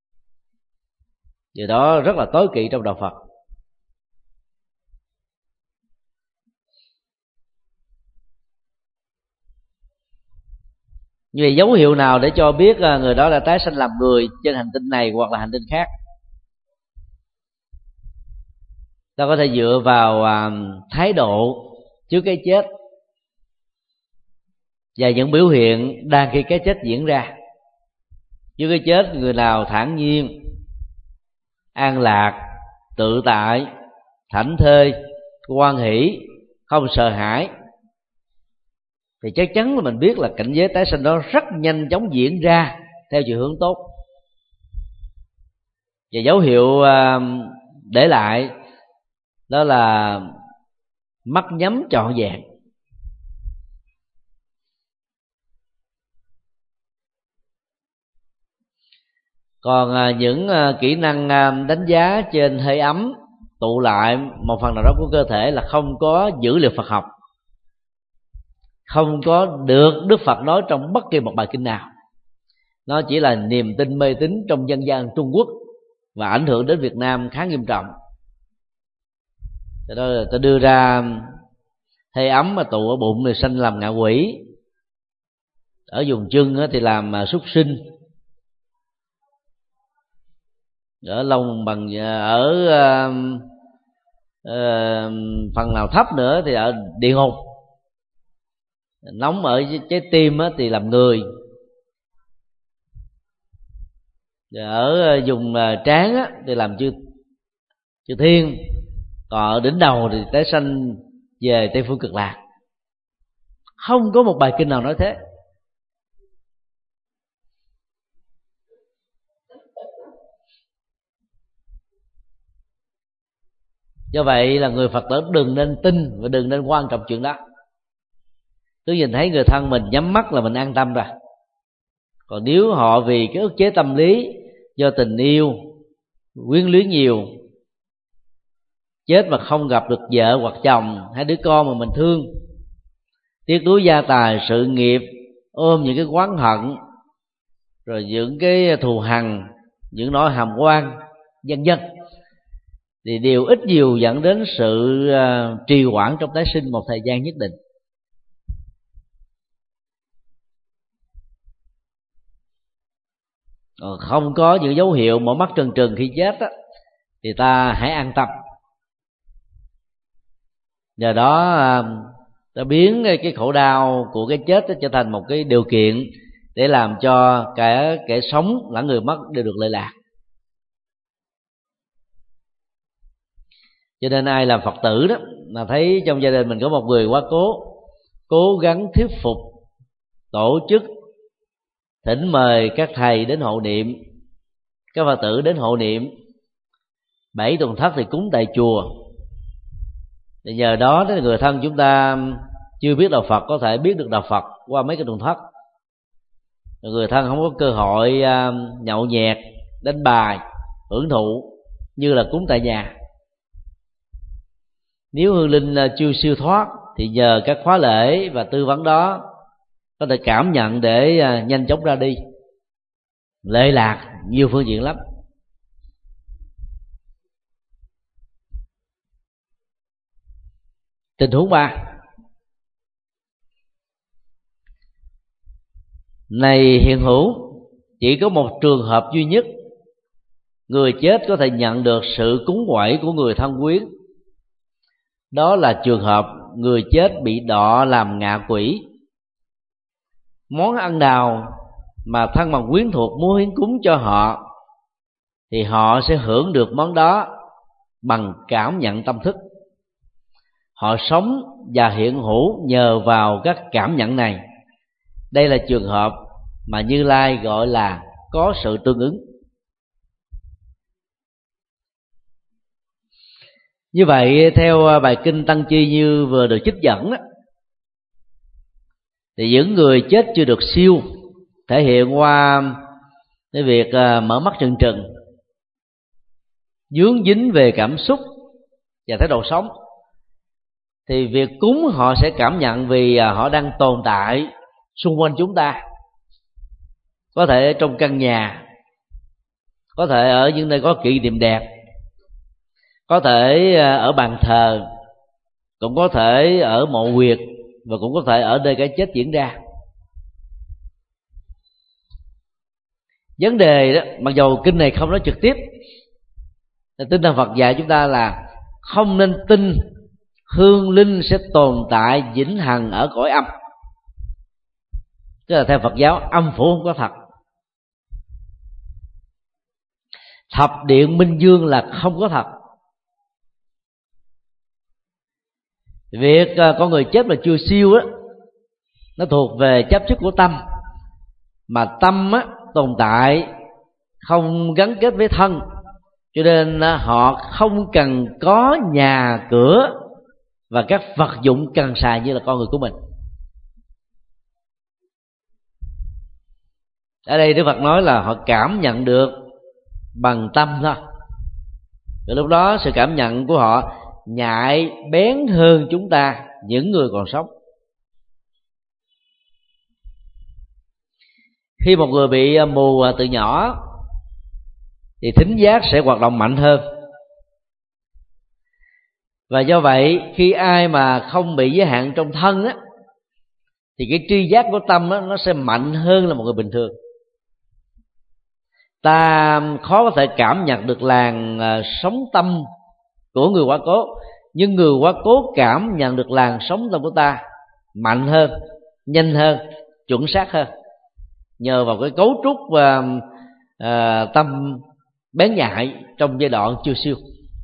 Điều đó rất là tối kỵ trong đạo Phật. Như vậy dấu hiệu nào để cho biết người đó đã tái sanh làm người trên hành tinh này hoặc là hành tinh khác? Ta có thể dựa vào thái độ trước cái chết và những biểu hiện đang khi cái chết diễn ra. Trước cái chết, người nào thản nhiên, an lạc, tự tại, thảnh thơi, hoan hỷ, không sợ hãi, thì chắc chắn là mình biết là cảnh giới tái sinh đó rất nhanh chóng diễn ra theo chiều hướng tốt. Và dấu hiệu để lại đó là mắt nhắm trọn vẹn. Còn những kỹ năng đánh giá trên hơi ấm, tụ lại một phần nào đó của cơ thể là không có dữ liệu Phật học, không có được Đức Phật nói trong bất kỳ một bài kinh nào. Nó chỉ là niềm tin mê tín trong dân gian Trung Quốc và ảnh hưởng đến Việt Nam khá nghiêm trọng. Cho đó là ta đưa ra hơi ấm mà tụ ở bụng thì sanh làm ngạ quỷ, ở vùng chân thì làm súc sinh, ở lông bằng ở uh, uh, phần nào thấp nữa thì ở địa ngục, nóng ở trái tim thì làm người, ở vùng trán thì làm chư chư thiên, còn ở đỉnh đầu thì tái sanh về Tây Phương Cực Lạc. Không có một bài kinh nào nói thế. Do vậy là người Phật tử đừng nên tin và đừng nên quan trọng chuyện đó. Cứ nhìn thấy người thân mình nhắm mắt là mình an tâm rồi. Còn nếu họ vì cái ức chế tâm lý do tình yêu, quyến luyến nhiều, chết mà không gặp được vợ hoặc chồng hay đứa con mà mình thương, tiếc nuối gia tài, sự nghiệp, ôm những cái oán hận, rồi những cái thù hằn, những nỗi hàm oan, vân vân, thì đều ít nhiều dẫn đến sự uh, trì hoãn trong tái sinh một thời gian nhất định. Còn không có những dấu hiệu mở mắt trừng trừng khi chết á, thì ta hãy an tâm. Nhờ đó uh, ta biến cái khổ đau của cái chết trở thành một cái điều kiện để làm cho cả kẻ sống lẫn người mất đều được lợi lạc. Cho nên ai làm Phật tử đó mà thấy trong gia đình mình có một người quá cố, cố gắng thuyết phục, tổ chức, thỉnh mời các thầy đến hộ niệm, các Phật tử đến hộ niệm, bảy tuần thất thì cúng tại chùa. Thì nhờ đó người thân chúng ta chưa biết đạo Phật có thể biết được đạo Phật qua mấy cái tuần thất. Người thân không có cơ hội nhậu nhẹt, đánh bài, hưởng thụ như là cúng tại nhà. Nếu hương linh chưa siêu thoát thì nhờ các khóa lễ và tư vấn đó có thể cảm nhận để nhanh chóng ra đi, lệ lạc nhiều phương diện lắm. Tình huống ba này hiện hữu chỉ có một trường hợp duy nhất người chết có thể nhận được sự cúng quẩy của người thân quyến. Đó là trường hợp người chết bị đọa làm ngạ quỷ. Món ăn nào mà thân bằng quyến thuộc muốn hiến cúng cho họ thì họ sẽ hưởng được món đó bằng cảm nhận tâm thức. Họ sống và hiện hữu nhờ vào các cảm nhận này. Đây là trường hợp mà Như Lai gọi là có sự tương ứng. Như vậy theo bài kinh Tăng Chi như vừa được trích dẫn đó, thì những người chết chưa được siêu thể hiện qua cái việc mở mắt trừng trừng, vướng dính về cảm xúc và thái độ sống, thì việc cúng họ sẽ cảm nhận vì họ đang tồn tại xung quanh chúng ta, có thể trong căn nhà, có thể ở những nơi có kỷ niệm đẹp, có thể ở bàn thờ, cũng có thể ở mộ huyệt, và cũng có thể ở nơi cái chết diễn ra. Vấn đề đó, mặc dù kinh này không nói trực tiếp, tinh thần Phật dạy chúng ta là không nên tin hương linh sẽ tồn tại vĩnh hằng ở cõi âm. Tức là theo Phật giáo, âm phủ không có thật. Thập điện minh vương là không có thật. Việc con người chết mà chưa siêu á, nó thuộc về chấp trước của tâm. Mà tâm á, tồn tại không gắn kết với thân, cho nên họ không cần có nhà cửa và các vật dụng cần xài như là con người của mình. Ở đây Đức Phật nói là họ cảm nhận được bằng tâm thôi. Và lúc đó sự cảm nhận của họ nhạy bén hơn chúng ta, những người còn sống. Khi một người bị mù từ nhỏ thì thính giác sẽ hoạt động mạnh hơn. Và do vậy khi ai mà không bị giới hạn trong thân á, thì cái tri giác của tâm á, nó sẽ mạnh hơn là một người bình thường. Ta khó có thể cảm nhận được làn uh, sóng tâm của người quá cố, nhưng người quá cố cảm nhận được làn sóng tâm của ta mạnh hơn, nhanh hơn, chuẩn xác hơn, nhờ vào cái cấu trúc và uh, uh, tâm bén nhạy trong giai đoạn chưa siêu.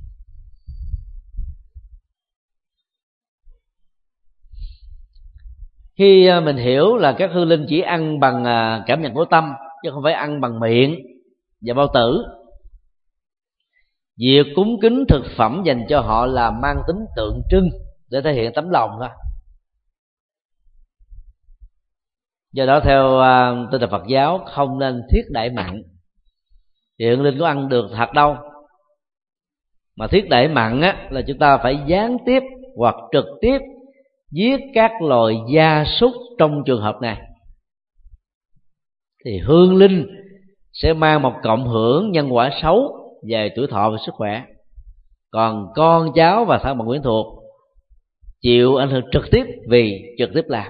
Khi mình hiểu là các hư linh chỉ ăn bằng cảm nhận của tâm, chứ không phải ăn bằng miệng và bao tử, việc cúng kính thực phẩm dành cho họ là mang tính tượng trưng để thể hiện tấm lòng thôi. Do đó theo tinh thần Phật giáo không nên thiết đãi mặn. Hiện linh có ăn được thật đâu. Mà thiết đãi mặn á, là chúng ta phải gián tiếp hoặc trực tiếp giết các loài gia súc trong trường hợp này, thì hương linh sẽ mang một cộng hưởng nhân quả xấu về tuổi thọ và sức khỏe. Còn con cháu và thân bằng quyến thuộc chịu ảnh hưởng trực tiếp vì trực tiếp làm.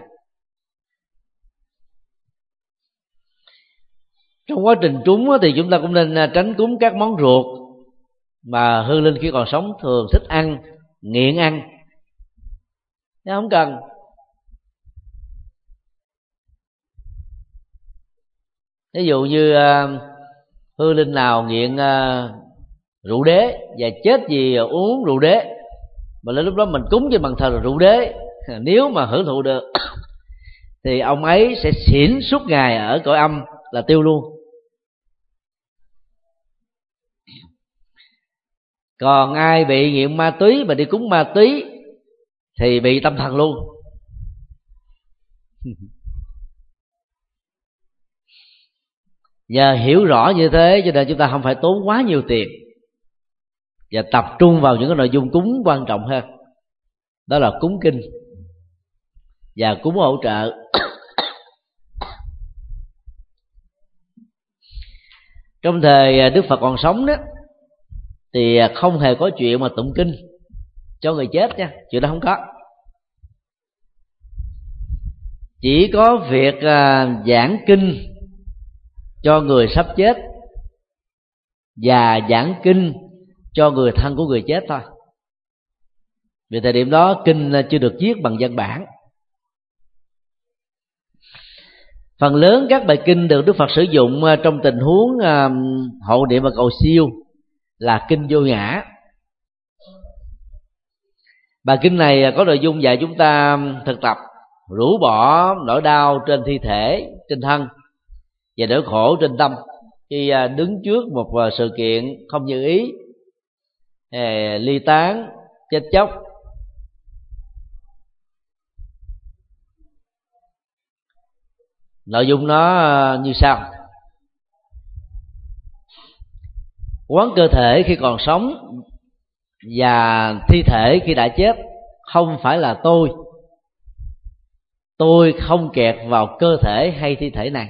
Trong quá trình cúng thì chúng ta cũng nên tránh cúng các món ruột mà hương linh khi còn sống thường thích ăn, nghiện ăn. Nó không cần. Ví dụ như uh, hương linh nào nghiện uh, rượu đế và chết vì uống rượu đế, mà đến lúc đó mình cúng cho bàn thờ là rượu đế, nếu mà hưởng thụ được thì ông ấy sẽ xỉn suốt ngày ở cõi âm là tiêu luôn. Còn ai bị nghiện ma túy mà đi cúng ma túy thì bị tâm thần luôn. Giờ hiểu rõ như thế cho nên chúng ta không phải tốn quá nhiều tiền và tập trung vào những cái nội dung cúng quan trọng hơn. Đó là cúng kinh và cúng hỗ trợ. Trong thời Đức Phật còn sống đó thì không hề có chuyện mà tụng kinh cho người chết nha, chuyện đó không có. Chỉ có việc uh, giảng kinh cho người sắp chết và giảng kinh cho người thân của người chết thôi. Vì thời điểm đó kinh chưa được viết bằng văn bản. Phần lớn các bài kinh được Đức Phật sử dụng trong tình huống uh, hộ niệm và cầu siêu là kinh vô ngã. Bài kinh này có nội dung dạy chúng ta thực tập rũ bỏ nỗi đau trên thi thể, trên thân và nỗi khổ trên tâm khi đứng trước một sự kiện không như ý, ly tán, chết chóc. Nội dung nó như sau: quán cơ thể khi còn sống và thi thể khi đã chết không phải là tôi. Tôi không kẹt vào cơ thể hay thi thể này.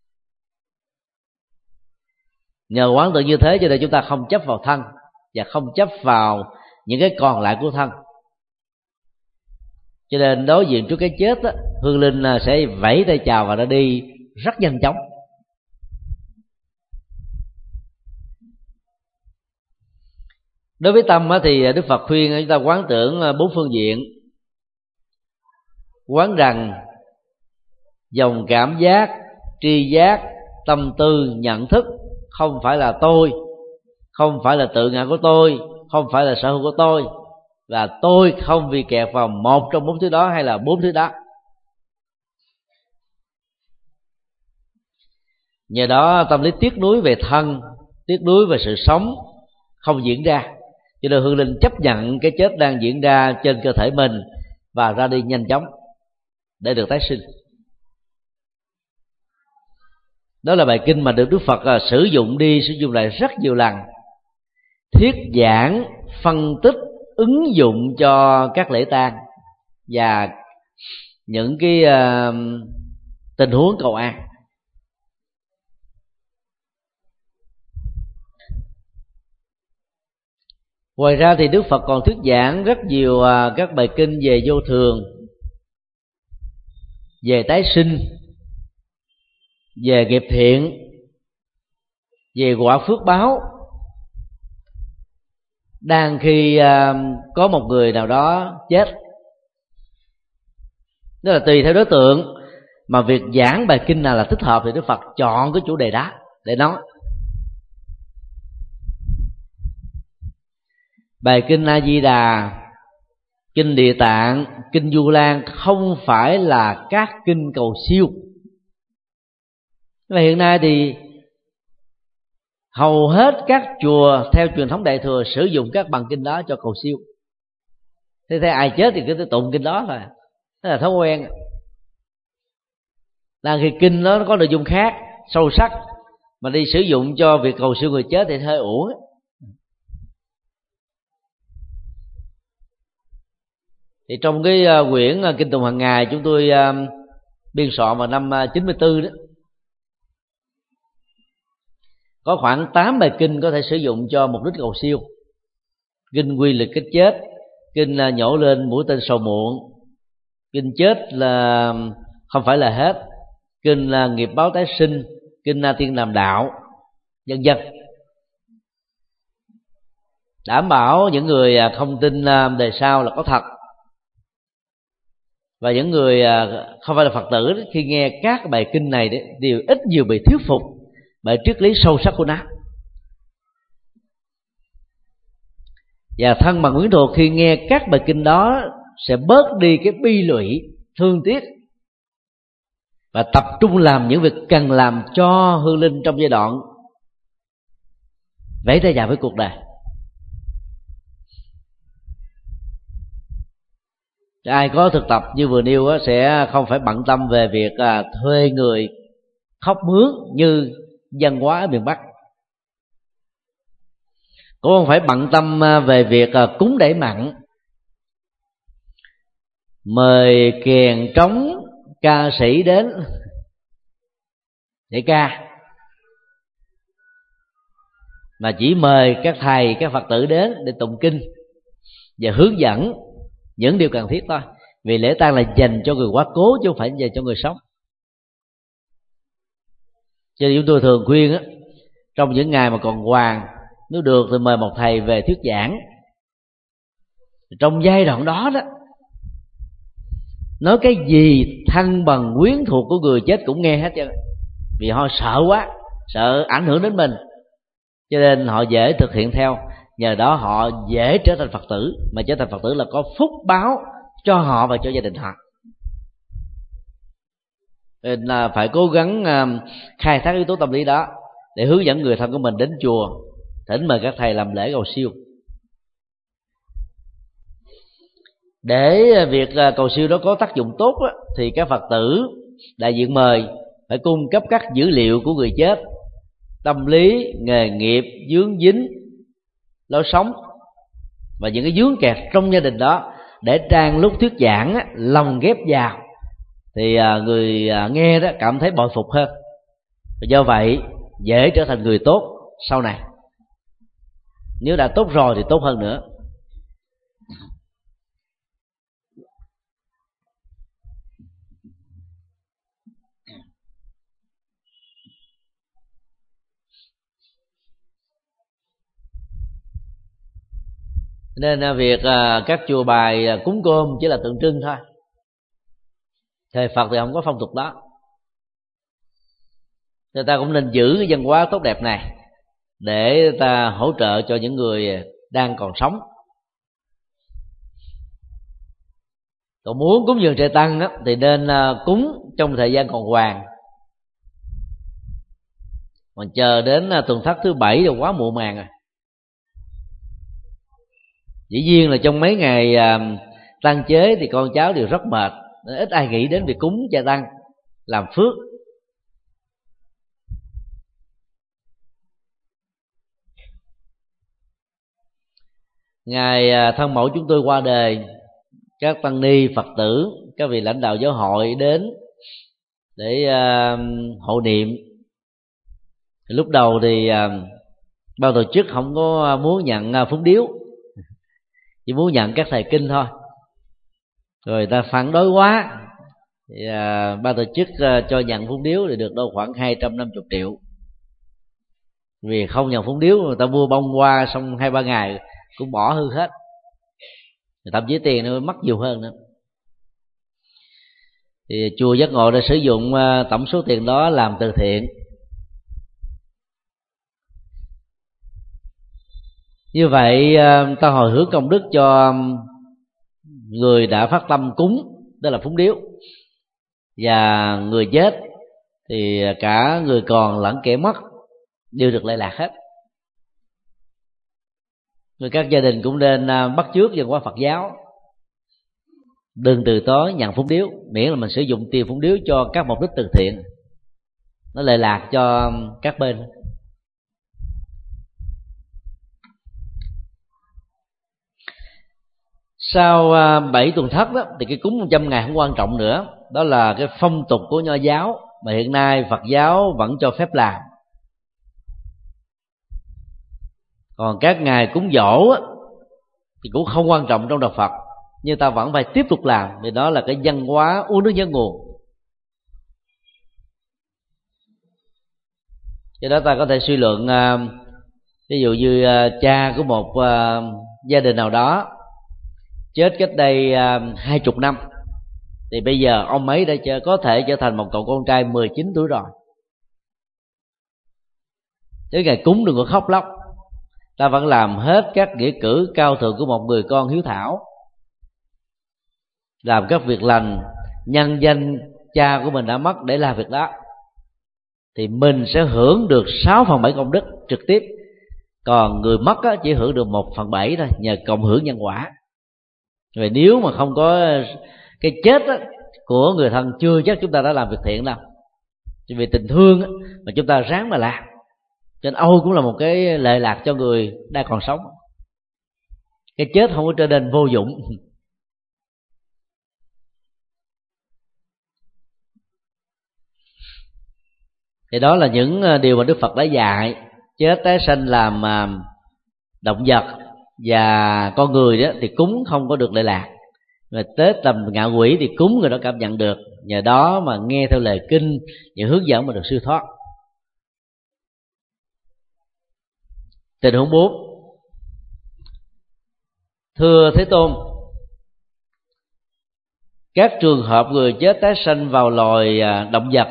Nhờ quán tự như thế cho nên chúng ta không chấp vào thân và không chấp vào những cái còn lại của thân. Cho nên đối diện trước cái chết á, hương linh sẽ vẫy tay chào và đã đi rất nhanh chóng. Đối với tâm á, thì Đức Phật khuyên chúng ta quán tưởng bốn phương diện. Quán rằng dòng cảm giác, tri giác, tâm tư, nhận thức không phải là tôi, không phải là tự ngã của tôi, không phải là sở hữu của tôi, và tôi không bị kẹt vào một trong bốn thứ đó hay là bốn thứ đó. Nhờ đó tâm lý tiếc nuối về thân, tiếc nuối về sự sống không diễn ra, cho nên hương linh chấp nhận cái chết đang diễn ra trên cơ thể mình và ra đi nhanh chóng để được tái sinh. Đó là bài kinh mà được Đức Phật sử dụng đi sử dụng lại rất nhiều lần, thuyết giảng, phân tích, ứng dụng cho các lễ tang và những cái uh, tình huống cầu an. Ngoài ra thì Đức Phật còn thuyết giảng rất nhiều uh, các bài kinh về vô thường, về tái sinh, về nghiệp thiện, về quả phước báo. Đang khi uh, có một người nào đó chết, đó là tùy theo đối tượng mà việc giảng bài kinh nào là thích hợp thì Đức Phật chọn cái chủ đề đó để nói. Bài kinh A Di Đà, kinh Địa Tạng, kinh Du Lan không phải là các kinh cầu siêu. Và hiện nay thì hầu hết các chùa theo truyền thống Đại thừa sử dụng các bằng kinh đó cho cầu siêu. Thế thế ai chết thì cứ tụng kinh đó thôi, đó là thói quen. Là khi kinh đó nó có nội dung khác, sâu sắc, mà đi sử dụng cho việc cầu siêu người chết thì hơi uổng. Thì trong cái quyển kinh tụng hàng ngày chúng tôi biên soạn vào năm chín mươi tư đó, có khoảng tám bài kinh có thể sử dụng cho mục đích cầu siêu. Kinh quy lực cái chết, kinh nhổ lên mũi tên sầu muộn, kinh chết là không phải là hết, kinh nghiệp báo tái sinh, kinh tiên làm đạo, vân vân. Đảm bảo những người không tin đời sau là có thật, và những người không phải là Phật tử khi nghe các bài kinh này đều ít nhiều bị thuyết phục bởi triết lý sâu sắc của nó. Và thân bằng quyến thuộc khi nghe các bài kinh đó sẽ bớt đi cái bi lụy, thương tiếc, và tập trung làm những việc cần làm cho hương linh trong giai đoạn vẫy tay chào với cuộc đời. Ai có thực tập như vừa nêu sẽ không phải bận tâm về việc thuê người khóc mướn như văn hóa ở miền Bắc, cũng không phải bận tâm về việc cúng đẩy mặn, mời kèn trống ca sĩ đến để ca, mà chỉ mời các thầy các Phật tử đến để tụng kinh và hướng dẫn những điều cần thiết thôi. Vì lễ tang là dành cho người quá cố chứ không phải dành cho người sống. Cho nên chúng tôi thường khuyên á, trong những ngày mà còn hoàng, nếu được thì mời một thầy về thuyết giảng. Trong giai đoạn đó đó, nói cái gì thân bằng quyến thuộc của người chết cũng nghe hết trơn, vì họ sợ quá, sợ ảnh hưởng đến mình, cho nên họ dễ thực hiện theo. Nhờ đó họ dễ trở thành Phật tử, mà trở thành Phật tử là có phúc báo cho họ và cho gia đình họ. Nên là phải cố gắng khai thác yếu tố tâm lý đó để hướng dẫn người thân của mình đến chùa, thỉnh mời các thầy làm lễ cầu siêu. Để việc cầu siêu đó có tác dụng tốt đó, thì các Phật tử đại diện mời phải cung cấp các dữ liệu của người chết, tâm lý, nghề nghiệp, vướng dính, lối sống và những cái vướng kẹt trong gia đình đó để trang lúc thuyết giảng á, lồng ghép vào, thì người nghe đó cảm thấy bội phục hơn. Do vậy dễ trở thành người tốt sau này. Nếu đã tốt rồi thì tốt hơn nữa. Nên việc các chùa bài cúng cơm chỉ là tượng trưng thôi. Thời Phật thì không có phong tục đó. Người ta cũng nên giữ cái văn hóa tốt đẹp này để ta hỗ trợ cho những người đang còn sống. Còn muốn cúng dường trai tăng đó, thì nên cúng trong thời gian còn hoàng. Còn chờ đến tuần thất thứ bảy thì quá muộn màng rồi. Dĩ nhiên là trong mấy ngày tăng chế thì con cháu đều rất mệt, ít ai nghĩ đến việc cúng trai tăng làm phước. Ngày thân mẫu chúng tôi qua đời, các tăng ni Phật tử, các vị lãnh đạo giáo hội đến để uh, hộ niệm. Lúc đầu thì uh, ban tổ chức không có muốn nhận uh, phúng điếu, chỉ muốn nhận các thầy kinh thôi. Rồi ta phản đối quá thì uh, ban tổ chức uh, cho nhận phúng điếu thì được đâu khoảng hai trăm năm mươi triệu. Vì không nhận phúng điếu, người ta mua bông hoa xong hai ba ngày cũng bỏ hư hết, thậm chí tiền nó mất nhiều hơn nữa. Thì chùa Giác Ngộ đã sử dụng tổng số tiền đó làm từ thiện. Như vậy ta hồi hướng công đức cho người đã phát tâm cúng, đó là phúng điếu, và người chết thì cả người còn lẫn kẻ mất đều được lệ lạc hết. Rồi các gia đình cũng nên bắt chước văn hóa Phật giáo, đừng từ tối nhận phúng điếu, miễn là mình sử dụng tiền phúng điếu cho các mục đích từ thiện, nó lệ lạc cho các bên. Sau bảy tuần thất đó, thì cái cúng một trăm ngày không quan trọng nữa. Đó là cái phong tục của Nho giáo mà hiện nay Phật giáo vẫn cho phép làm. Còn các ngày cúng dỗ á, thì cũng không quan trọng trong đạo Phật, nhưng ta vẫn phải tiếp tục làm, vì đó là cái văn hóa uống nước nhớ nguồn. Do đó ta có thể suy luận, ví dụ như cha của một gia đình nào đó chết cách đây hai chục năm, thì bây giờ ông ấy đã có thể trở thành một cậu con trai mười chín tuổi rồi. Tới ngày cúng đừng có khóc lóc, ta vẫn làm hết các nghĩa cử cao thượng của một người con hiếu thảo, làm các việc lành, nhân danh cha của mình đã mất để làm việc đó, thì mình sẽ hưởng được sáu phần bảy công đức trực tiếp. Còn người mất á, chỉ hưởng được một phần bảy thôi, nhờ cộng hưởng nhân quả. Vì nếu mà không có cái chết á, của người thân, chưa chắc chúng ta đã làm việc thiện đâu. Vì tình thương á, mà chúng ta ráng mà làm. Cho nên Âu cũng là một cái lệ lạc cho người đang còn sống. Cái chết không có trở nên vô dụng. Thì đó là những điều mà Đức Phật đã dạy. Chết tái sanh làm động vật và con người đó thì cúng không có được lệ lạc. Rồi Tết làm ngạ quỷ thì cúng người đó cảm nhận được. Nhờ đó mà nghe theo lời kinh, những hướng dẫn mà được siêu thoát. Tình huống bốn. Thưa Thế Tôn, các trường hợp người chết tái sanh vào loài động vật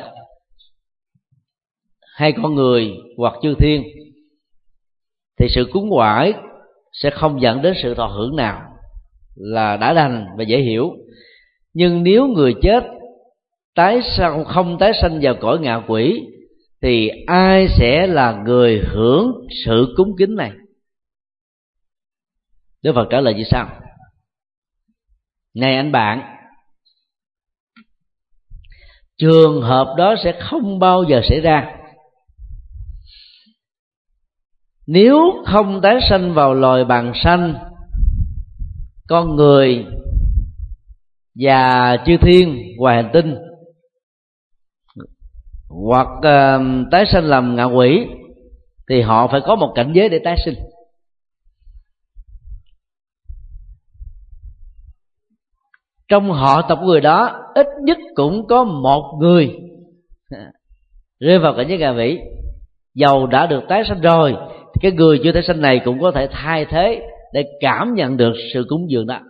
hay con người hoặc chư thiên thì sự cúng quải sẽ không dẫn đến sự thọ hưởng nào, là đã đành và dễ hiểu. Nhưng nếu người chết tái sanh, không tái sanh vào cõi ngạ quỷ, thì ai sẽ là người hưởng sự cúng kính này? Đức Phật trả lời như sau: này anh bạn, trường hợp đó sẽ không bao giờ xảy ra. Nếu không tái sanh vào loài bàng sanh, con người và chư thiên ngoài hành tinh, hoặc uh, tái sinh làm ngạ quỷ, thì họ phải có một cảnh giới để tái sinh. Trong họ tộc người đó ít nhất cũng có một người rơi vào cảnh giới ngạ quỷ. Dầu đã được tái sinh rồi thì cái người chưa tái sinh này cũng có thể thay thế để cảm nhận được sự cúng dường đó.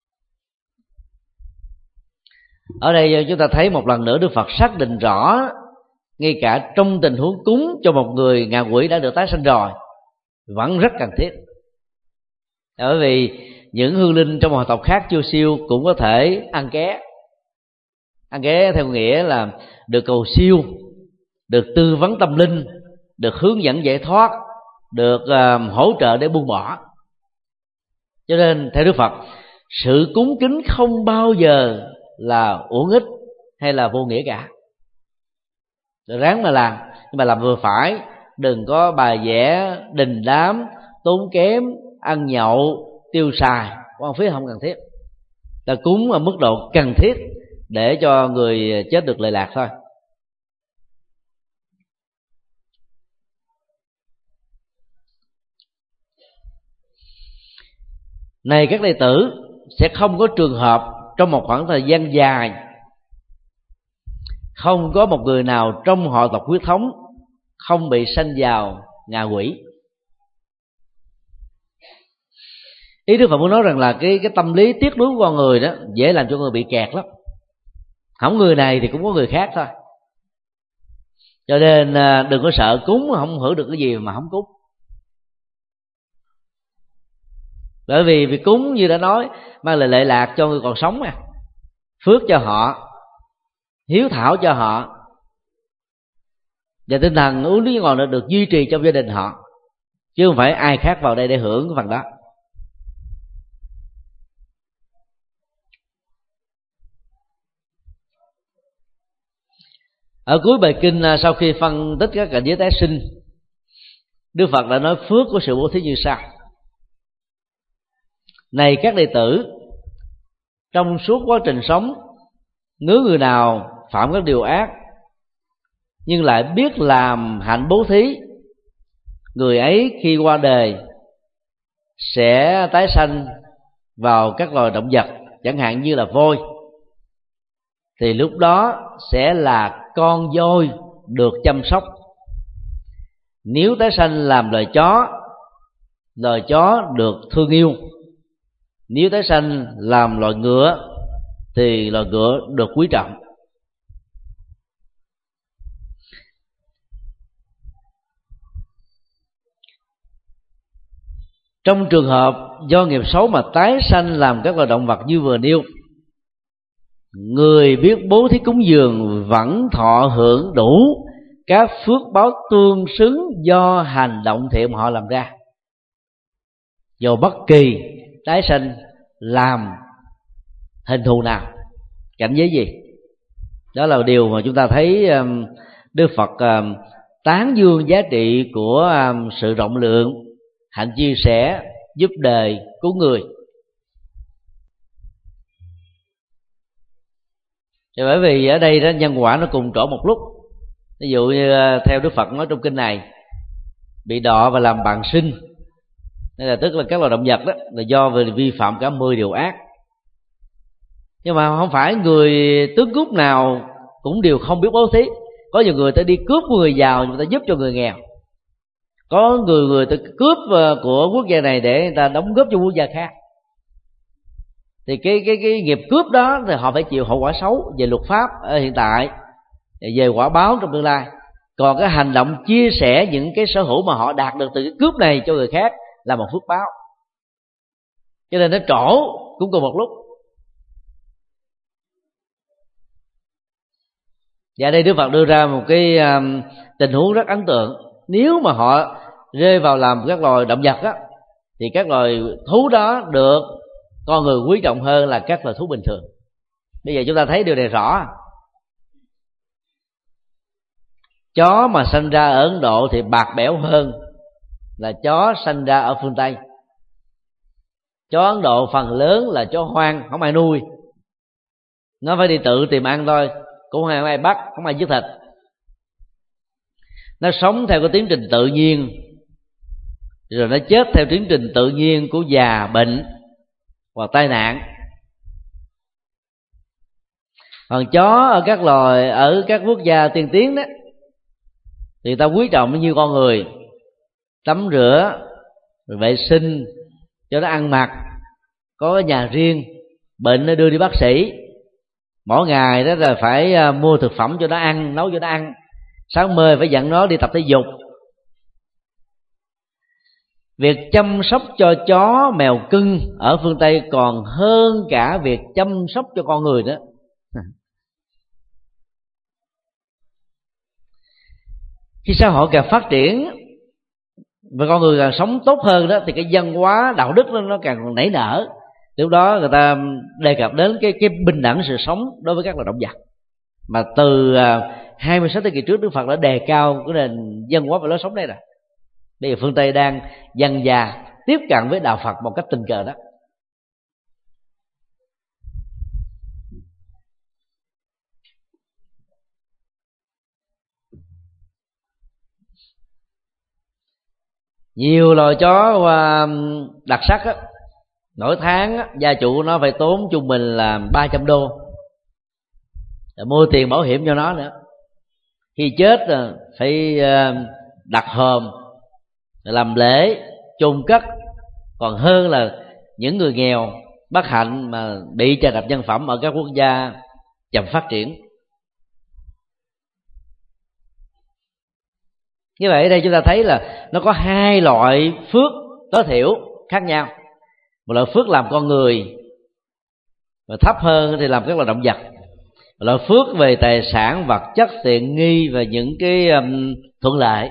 Ở đây chúng ta thấy một lần nữa Đức Phật xác định rõ, ngay cả trong tình huống cúng cho một người ngạ quỷ đã được tái sinh rồi vẫn rất cần thiết. Bởi vì những hương linh trong một tộc khác chưa siêu cũng có thể ăn ké. Ăn ké theo nghĩa là được cầu siêu, được tư vấn tâm linh, được hướng dẫn giải thoát, được uh, hỗ trợ để buông bỏ. Cho nên theo Đức Phật, sự cúng kính không bao giờ là uổng ích hay là vô nghĩa cả. Rồi ráng mà làm, nhưng mà làm vừa phải, đừng có bài vẽ đình đám, tốn kém, ăn nhậu, tiêu xài, quan phí không cần thiết. Ta cúng ở mức độ cần thiết để cho người chết được lệ lạc thôi. Này các đệ tử, sẽ không có trường hợp trong một khoảng thời gian dài không có một người nào trong họ tộc huyết thống không bị sanh vào ngạ quỷ. Ý Đức Phật muốn nói rằng là cái cái tâm lý tiếc nuối của con người đó dễ làm cho người bị kẹt lắm. Không người này thì cũng có người khác thôi. Cho nên đừng có sợ cúng mà không hưởng được cái gì mà không cúng. Bởi vì việc cúng như đã nói mang lại lệ lạc cho người còn sống, à phước cho họ, hiếu thảo cho họ, và tinh thần uống nước ngọt được, được duy trì trong gia đình họ, chứ không phải ai khác vào đây để hưởng cái phần đó. Ở cuối bài kinh, sau khi phân tích các cảnh giới tái sinh, Đức Phật đã nói phước của sự bố thí như sau: này các đệ tử, trong suốt quá trình sống, nếu người nào phạm các điều ác nhưng lại biết làm hạnh bố thí, người ấy khi qua đời sẽ tái sanh vào các loài động vật, chẳng hạn như là voi, thì lúc đó sẽ là con voi được chăm sóc. Nếu tái sanh làm loài chó, loài chó được thương yêu. Nếu tái sanh làm loài ngựa thì loài ngựa được quý trọng. Trong trường hợp do nghiệp xấu mà tái sanh làm các loài động vật như vừa nêu, người biết bố thí cúng dường vẫn thọ hưởng đủ các phước báo tương xứng do hành động thiện mà họ làm ra, dù bất kỳ tái sanh làm hình thù nào, cảnh giới gì. Đó là điều mà chúng ta thấy Đức Phật tán dương giá trị của sự rộng lượng, hạnh chia sẻ, giúp đời, cứu người. Thì bởi vì ở đây đó, nhân quả nó cùng trổ một lúc. Ví dụ như theo Đức Phật nói trong kinh này, bị đọa và làm bạn sinh, đây là tức là các loài động vật đó là do về vi phạm cả mười điều ác. Nhưng mà không phải người tướng cướp nào cũng đều không biết bố thí. Có nhiều người ta đi cướp người giàu nhưng ta giúp cho người nghèo. Có người người ta cướp của quốc gia này để người ta đóng góp cho quốc gia khác. Thì cái cái cái nghiệp cướp đó thì họ phải chịu hậu quả xấu về luật pháp ở hiện tại, về quả báo trong tương lai. Còn cái hành động chia sẻ những cái sở hữu mà họ đạt được từ cái cướp này cho người khác là một phước báo. Cho nên nó trổ cũng cùng một lúc. Và đây Đức Phật đưa ra một cái um, tình huống rất ấn tượng. Nếu mà họ rơi vào làm các loài động vật á, thì các loài thú đó được con người quý trọng hơn là các loài thú bình thường. Bây giờ chúng ta thấy điều này rõ. Chó mà sanh ra ở Ấn Độ thì bạc bẽo hơn là chó sanh ra ở phương Tây. Chó Ấn Độ phần lớn là chó hoang, không ai nuôi. nó phải đi tự tìm ăn thôi, cũng không ai bắt, không ai giết thịt. Nó sống theo cái tiến trình tự nhiên, rồi nó chết theo tiến trình tự nhiên của già, bệnh hoặc tai nạn. Còn chó ở các loài, ở các quốc gia tiên tiến đó, thì người ta quý trọng như con người, tắm rửa, rồi vệ sinh, cho nó ăn mặc, có cái nhà riêng, bệnh nó đưa đi bác sĩ, mỗi ngày đó là phải mua thực phẩm cho nó ăn, nấu cho nó ăn, sáng mơ phải dặn nó đi tập thể dục. Việc chăm sóc cho chó mèo cưng ở phương Tây còn hơn cả việc chăm sóc cho con người đó. Khi xã hội càng phát triển và con người càng sống tốt hơn đó, thì cái văn hóa đạo đức đó nó càng nảy nở. Lúc đó người ta đề cập đến cái cái bình đẳng sự sống đối với các loài động vật, mà từ hai mươi sáu thế kỷ trước Đức Phật đã đề cao cái nền văn hóa và lối sống này rồi. Bây giờ phương Tây đang dần dà tiếp cận với đạo Phật một cách tình cờ đó. Nhiều loài chó đặc sắc á, mỗi tháng á, gia chủ nó phải tốn trung bình là ba trăm đô để mua tiền bảo hiểm cho nó nữa. Khi chết phải đặt hòm, làm lễ, chôn cất, còn hơn là những người nghèo bất hạnh mà bị trà đạp nhân phẩm ở các quốc gia chậm phát triển. Như vậy đây chúng ta thấy là nó có hai loại phước tối thiểu khác nhau. Một loại phước làm con người, và thấp hơn thì làm các loài động vật. Một loại phước về tài sản, vật chất, tiện nghi và những cái um, thuận lợi.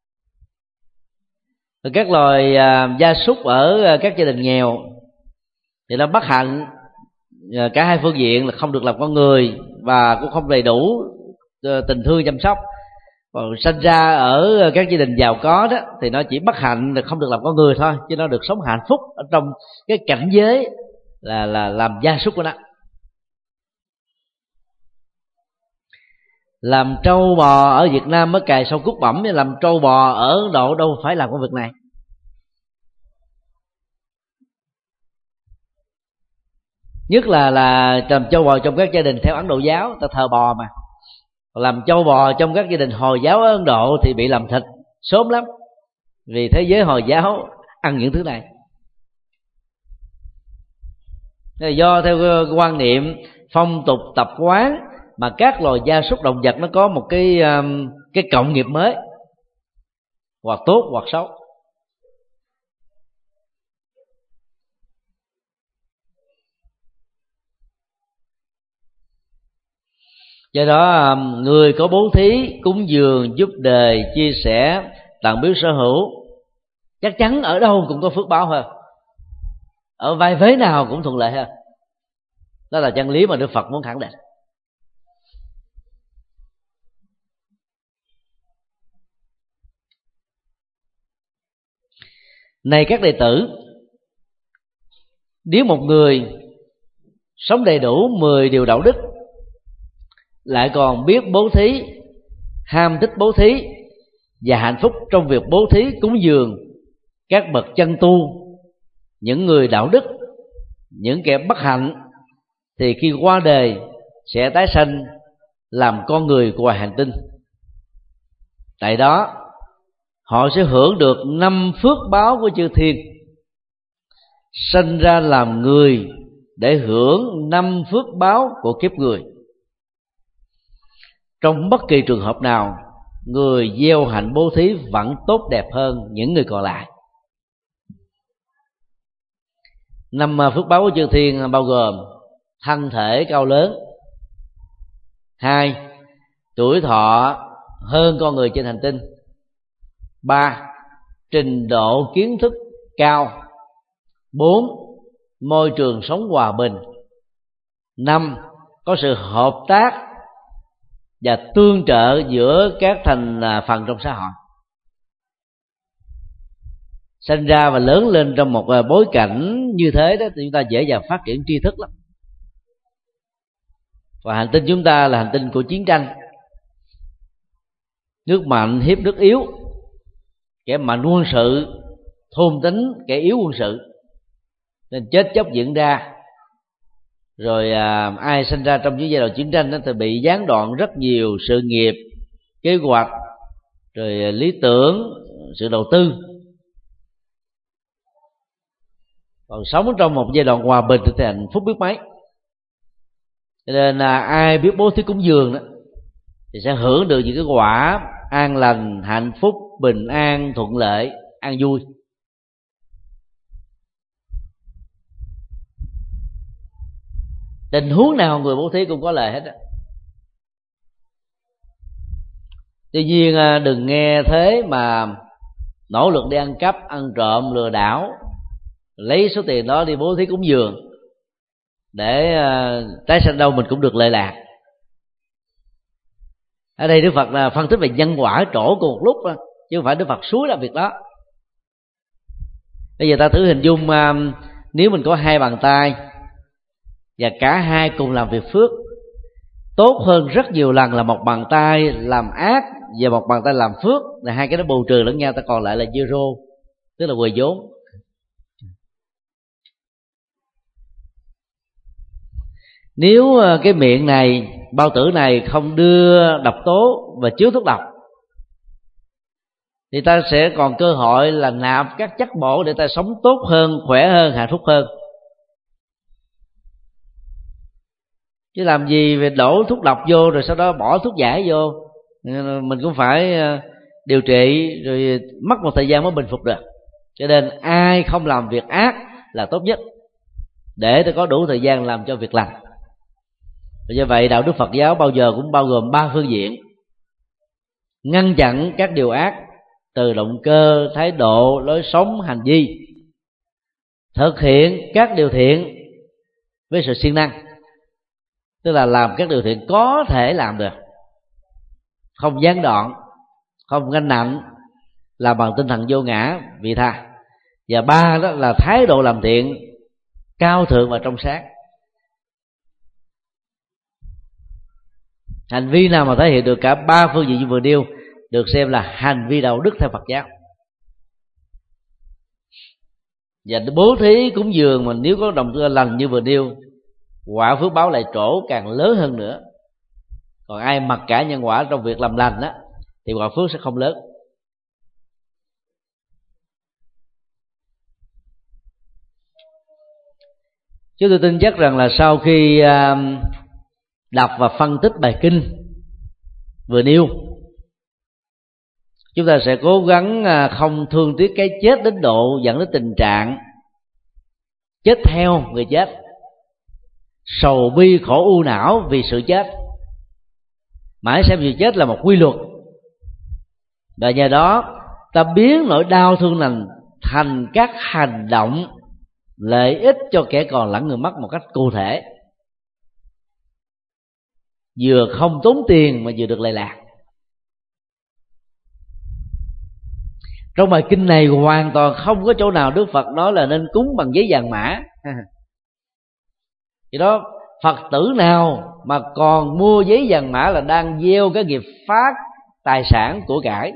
Các loài uh, gia súc ở uh, các gia đình nghèo thì nó bất hạnh uh, cả hai phương diện là không được làm con người và cũng không đầy đủ uh, tình thương chăm sóc. Còn sinh ra ở các gia đình giàu có đó thì nó chỉ bất hạnh là không được làm con người thôi, chứ nó được sống hạnh phúc ở trong cái cảnh giới là là làm gia súc của nó. Làm trâu bò ở Việt Nam mới cài sâu cút bẩm, làm trâu bò ở Ấn Độ đâu phải làm công việc này. Nhất là là làm trâu bò trong các gia đình theo Ấn Độ giáo, ta thờ bò mà. Làm trâu bò trong các gia đình Hồi giáo ở Ấn Độ thì bị làm thịt sớm lắm, vì thế giới Hồi giáo ăn những thứ này. Do theo quan niệm phong tục tập quán mà các loài gia súc động vật nó có một cái cái cộng nghiệp mới, hoặc tốt hoặc xấu. Do đó người có bố thí, cúng dường, giúp đời, chia sẻ, tặng biếu sở hữu, chắc chắn ở đâu cũng có phước báo hơn, ở vai vế nào cũng thuận lợi hơn. Đó là chân lý mà Đức Phật muốn khẳng định. Này các đệ tử, nếu một người sống đầy đủ mười điều đạo đức, lại còn biết bố thí, ham thích bố thí và hạnh phúc trong việc bố thí cúng dường các bậc chân tu, những người đạo đức, những kẻ bất hạnh, thì khi qua đời sẽ tái sanh làm con người của hành tinh. Tại đó họ sẽ hưởng được năm phước báo của chư thiên. Sinh ra làm người để hưởng năm phước báo của kiếp người. Trong bất kỳ trường hợp nào, người gieo hạnh bố thí vẫn tốt đẹp hơn những người còn lại. Năm phước báo của chư thiên bao gồm: thân thể cao lớn, hai, tuổi thọ hơn con người trên hành tinh, ba, trình độ kiến thức cao, bốn, môi trường sống hòa bình, năm, có sự hợp tác và tương trợ giữa các thành phần trong xã hội. Sinh ra và lớn lên trong một bối cảnh như thế đó thì chúng ta dễ dàng phát triển tri thức lắm. Và hành tinh chúng ta là hành tinh của chiến tranh, nước mạnh hiếp nước yếu, kẻ mạnh quân sự thôn tính kẻ yếu quân sự, nên chết chóc diễn ra. Rồi à, ai sinh ra trong những giai đoạn chiến tranh đó thì bị gián đoạn rất nhiều sự nghiệp, kế hoạch, rồi lý tưởng, sự đầu tư. Còn sống trong một giai đoạn hòa bình thì hạnh phúc biết mấy. Cho nên là ai biết bố thí cúng dường đó thì sẽ hưởng được những cái quả an lành, hạnh phúc, bình an, thuận lợi, an vui. Tình huống nào người bố thí cũng có lợi hết đó. Tuy nhiên đừng nghe thế mà nỗ lực đi ăn cắp, ăn trộm, lừa đảo, lấy số tiền đó đi bố thí cúng dường để uh, tái sanh đâu mình cũng được lợi lạc. Ở đây Đức Phật là phân tích về nhân quả trổ cùng một lúc đó, chứ không phải Đức Phật suối làm việc đó. Bây giờ ta thử hình dung uh, nếu mình có hai bàn tay và cả hai cùng làm việc phước, tốt hơn rất nhiều lần là một bàn tay làm ác và một bàn tay làm phước, là hai cái đó bù trừ lẫn nhau, ta còn lại là zero, tức là quầy vốn. Nếu cái miệng này, bao tử này không đưa độc tố và chứa thuốc độc thì ta sẽ còn cơ hội là nạp các chất bổ để ta sống tốt hơn, khỏe hơn, hạnh phúc hơn. Chứ làm gì về đổ thuốc độc vô rồi sau đó bỏ thuốc giải vô, mình cũng phải điều trị rồi mất một thời gian mới bình phục được. Cho nên ai không làm việc ác là tốt nhất, để ta có đủ thời gian làm cho việc lành. Và do vậy đạo đức Phật giáo bao giờ cũng bao gồm ba phương diện: ngăn chặn các điều ác từ động cơ, thái độ, lối sống, hành vi, thực hiện các điều thiện với sự siêng năng, tức là làm các điều thiện có thể làm được, không gián đoạn, không gánh nặng, làm bằng tinh thần vô ngã, vị tha. Và ba đó là thái độ làm thiện cao thượng và trong sáng. Hành vi nào mà thể hiện được cả ba phương diện như vừa nêu được xem là hành vi đạo đức theo Phật giáo. Và bố thí cúng dường mà nếu có động cơ lành như vừa nêu, quả phước báo lại trổ càng lớn hơn nữa. Còn ai mặc cả nhân quả trong việc làm lành đó thì quả phước sẽ không lớn. Chứ tôi tin chắc rằng là sau khi đọc và phân tích bài kinh vừa nêu, chúng ta sẽ cố gắng không thương tiếc cái chết đến độ dẫn đến tình trạng chết theo người chết, sầu bi khổ u não vì sự chết, mãi xem sự chết là một quy luật, và nhờ đó ta biến nỗi đau thương này thành các hành động lợi ích cho kẻ còn lẫn người mất một cách cụ thể, vừa không tốn tiền mà vừa được lợi lạc. Trong bài kinh này hoàn toàn không có chỗ nào Đức Phật nói là nên cúng bằng giấy vàng mã. Vì đó Phật tử nào mà còn mua giấy vàng mã là đang gieo cái nghiệp phát tài sản của cải,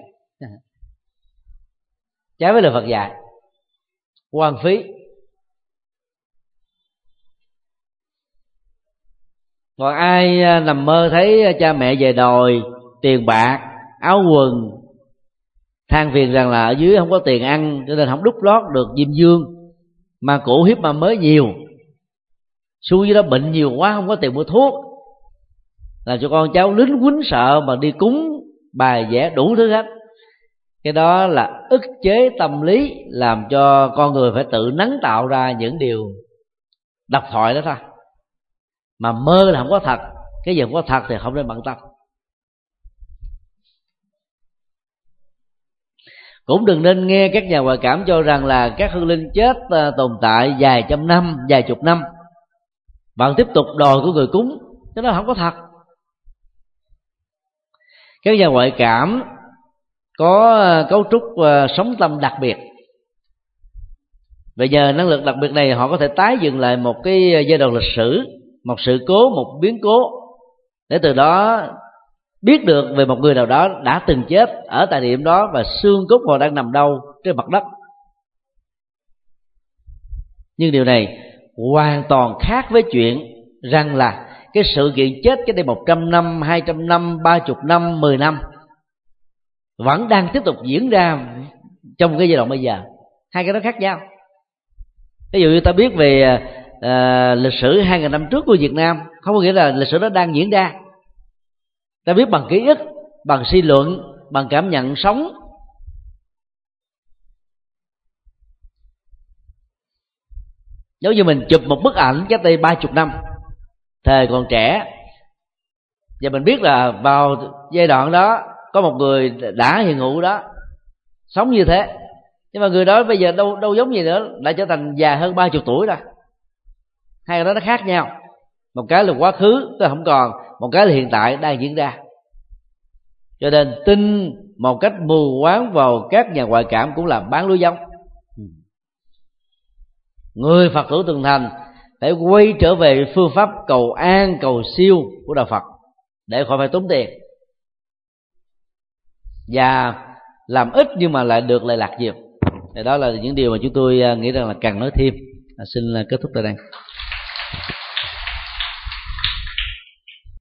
trái với lời Phật dạy, hoang phí. Còn ai nằm mơ thấy cha mẹ về đòi tiền bạc, áo quần, than phiền rằng là ở dưới không có tiền ăn cho nên không đút lót được diêm dương, mà cổ hiếp mà mới nhiều, xuống dưới đó bệnh nhiều quá không có tiền mua thuốc, làm cho con cháu lính quýnh sợ mà đi cúng bài vẽ đủ thứ hết, cái đó là ức chế tâm lý, làm cho con người phải tự nắng tạo ra những điều độc thoại đó thôi. Mà mơ là không có thật, cái gì không có thật thì không nên bận tâm. Cũng đừng nên nghe các nhà ngoại cảm cho rằng là các hương linh chết tồn tại vài trăm năm, vài chục năm, bạn tiếp tục đòi của người cúng, cái đó không có thật. Các nhà ngoại cảm có cấu trúc sống tâm đặc biệt, và nhờ năng lực đặc biệt này họ có thể tái dựng lại một cái giai đoạn lịch sử, một sự cố, một biến cố để từ đó biết được về một người nào đó đã từng chết ở tại điểm đó và xương cốt họ đang nằm đâu trên mặt đất. Nhưng điều này hoàn toàn khác với chuyện rằng là cái sự kiện chết cái đây một trăm năm, hai trăm năm, ba chục năm, mười năm vẫn đang tiếp tục diễn ra trong cái giai đoạn bây giờ. Hai cái đó khác nhau. Ví dụ như ta biết về à, lịch sử hai nghìn năm trước của Việt Nam, không có nghĩa là lịch sử đó đang diễn ra. Ta biết bằng ký ức, bằng suy luận, bằng cảm nhận sống. Giống như mình chụp một bức ảnh cách đây ba chục năm, thời còn trẻ, và mình biết là vào giai đoạn đó có một người đã hiện hữu đó sống như thế, nhưng mà người đó bây giờ đâu đâu giống gì nữa, đã trở thành già hơn ba chục tuổi rồi. Hai cái đó nó khác nhau. Một cái là quá khứ, tức là không còn. Một cái là hiện tại đang diễn ra. Cho nên tin một cách mù quáng vào các nhà ngoại cảm cũng là bán lúa giống. Người Phật tử từng thành phải quay trở về phương pháp cầu an, cầu siêu của đạo Phật để khỏi phải tốn tiền, và làm ít nhưng mà lại được lợi lạc nhiều. Thì đó là những điều mà chúng tôi nghĩ rằng là cần nói thêm. À, xin kết thúc tại đây.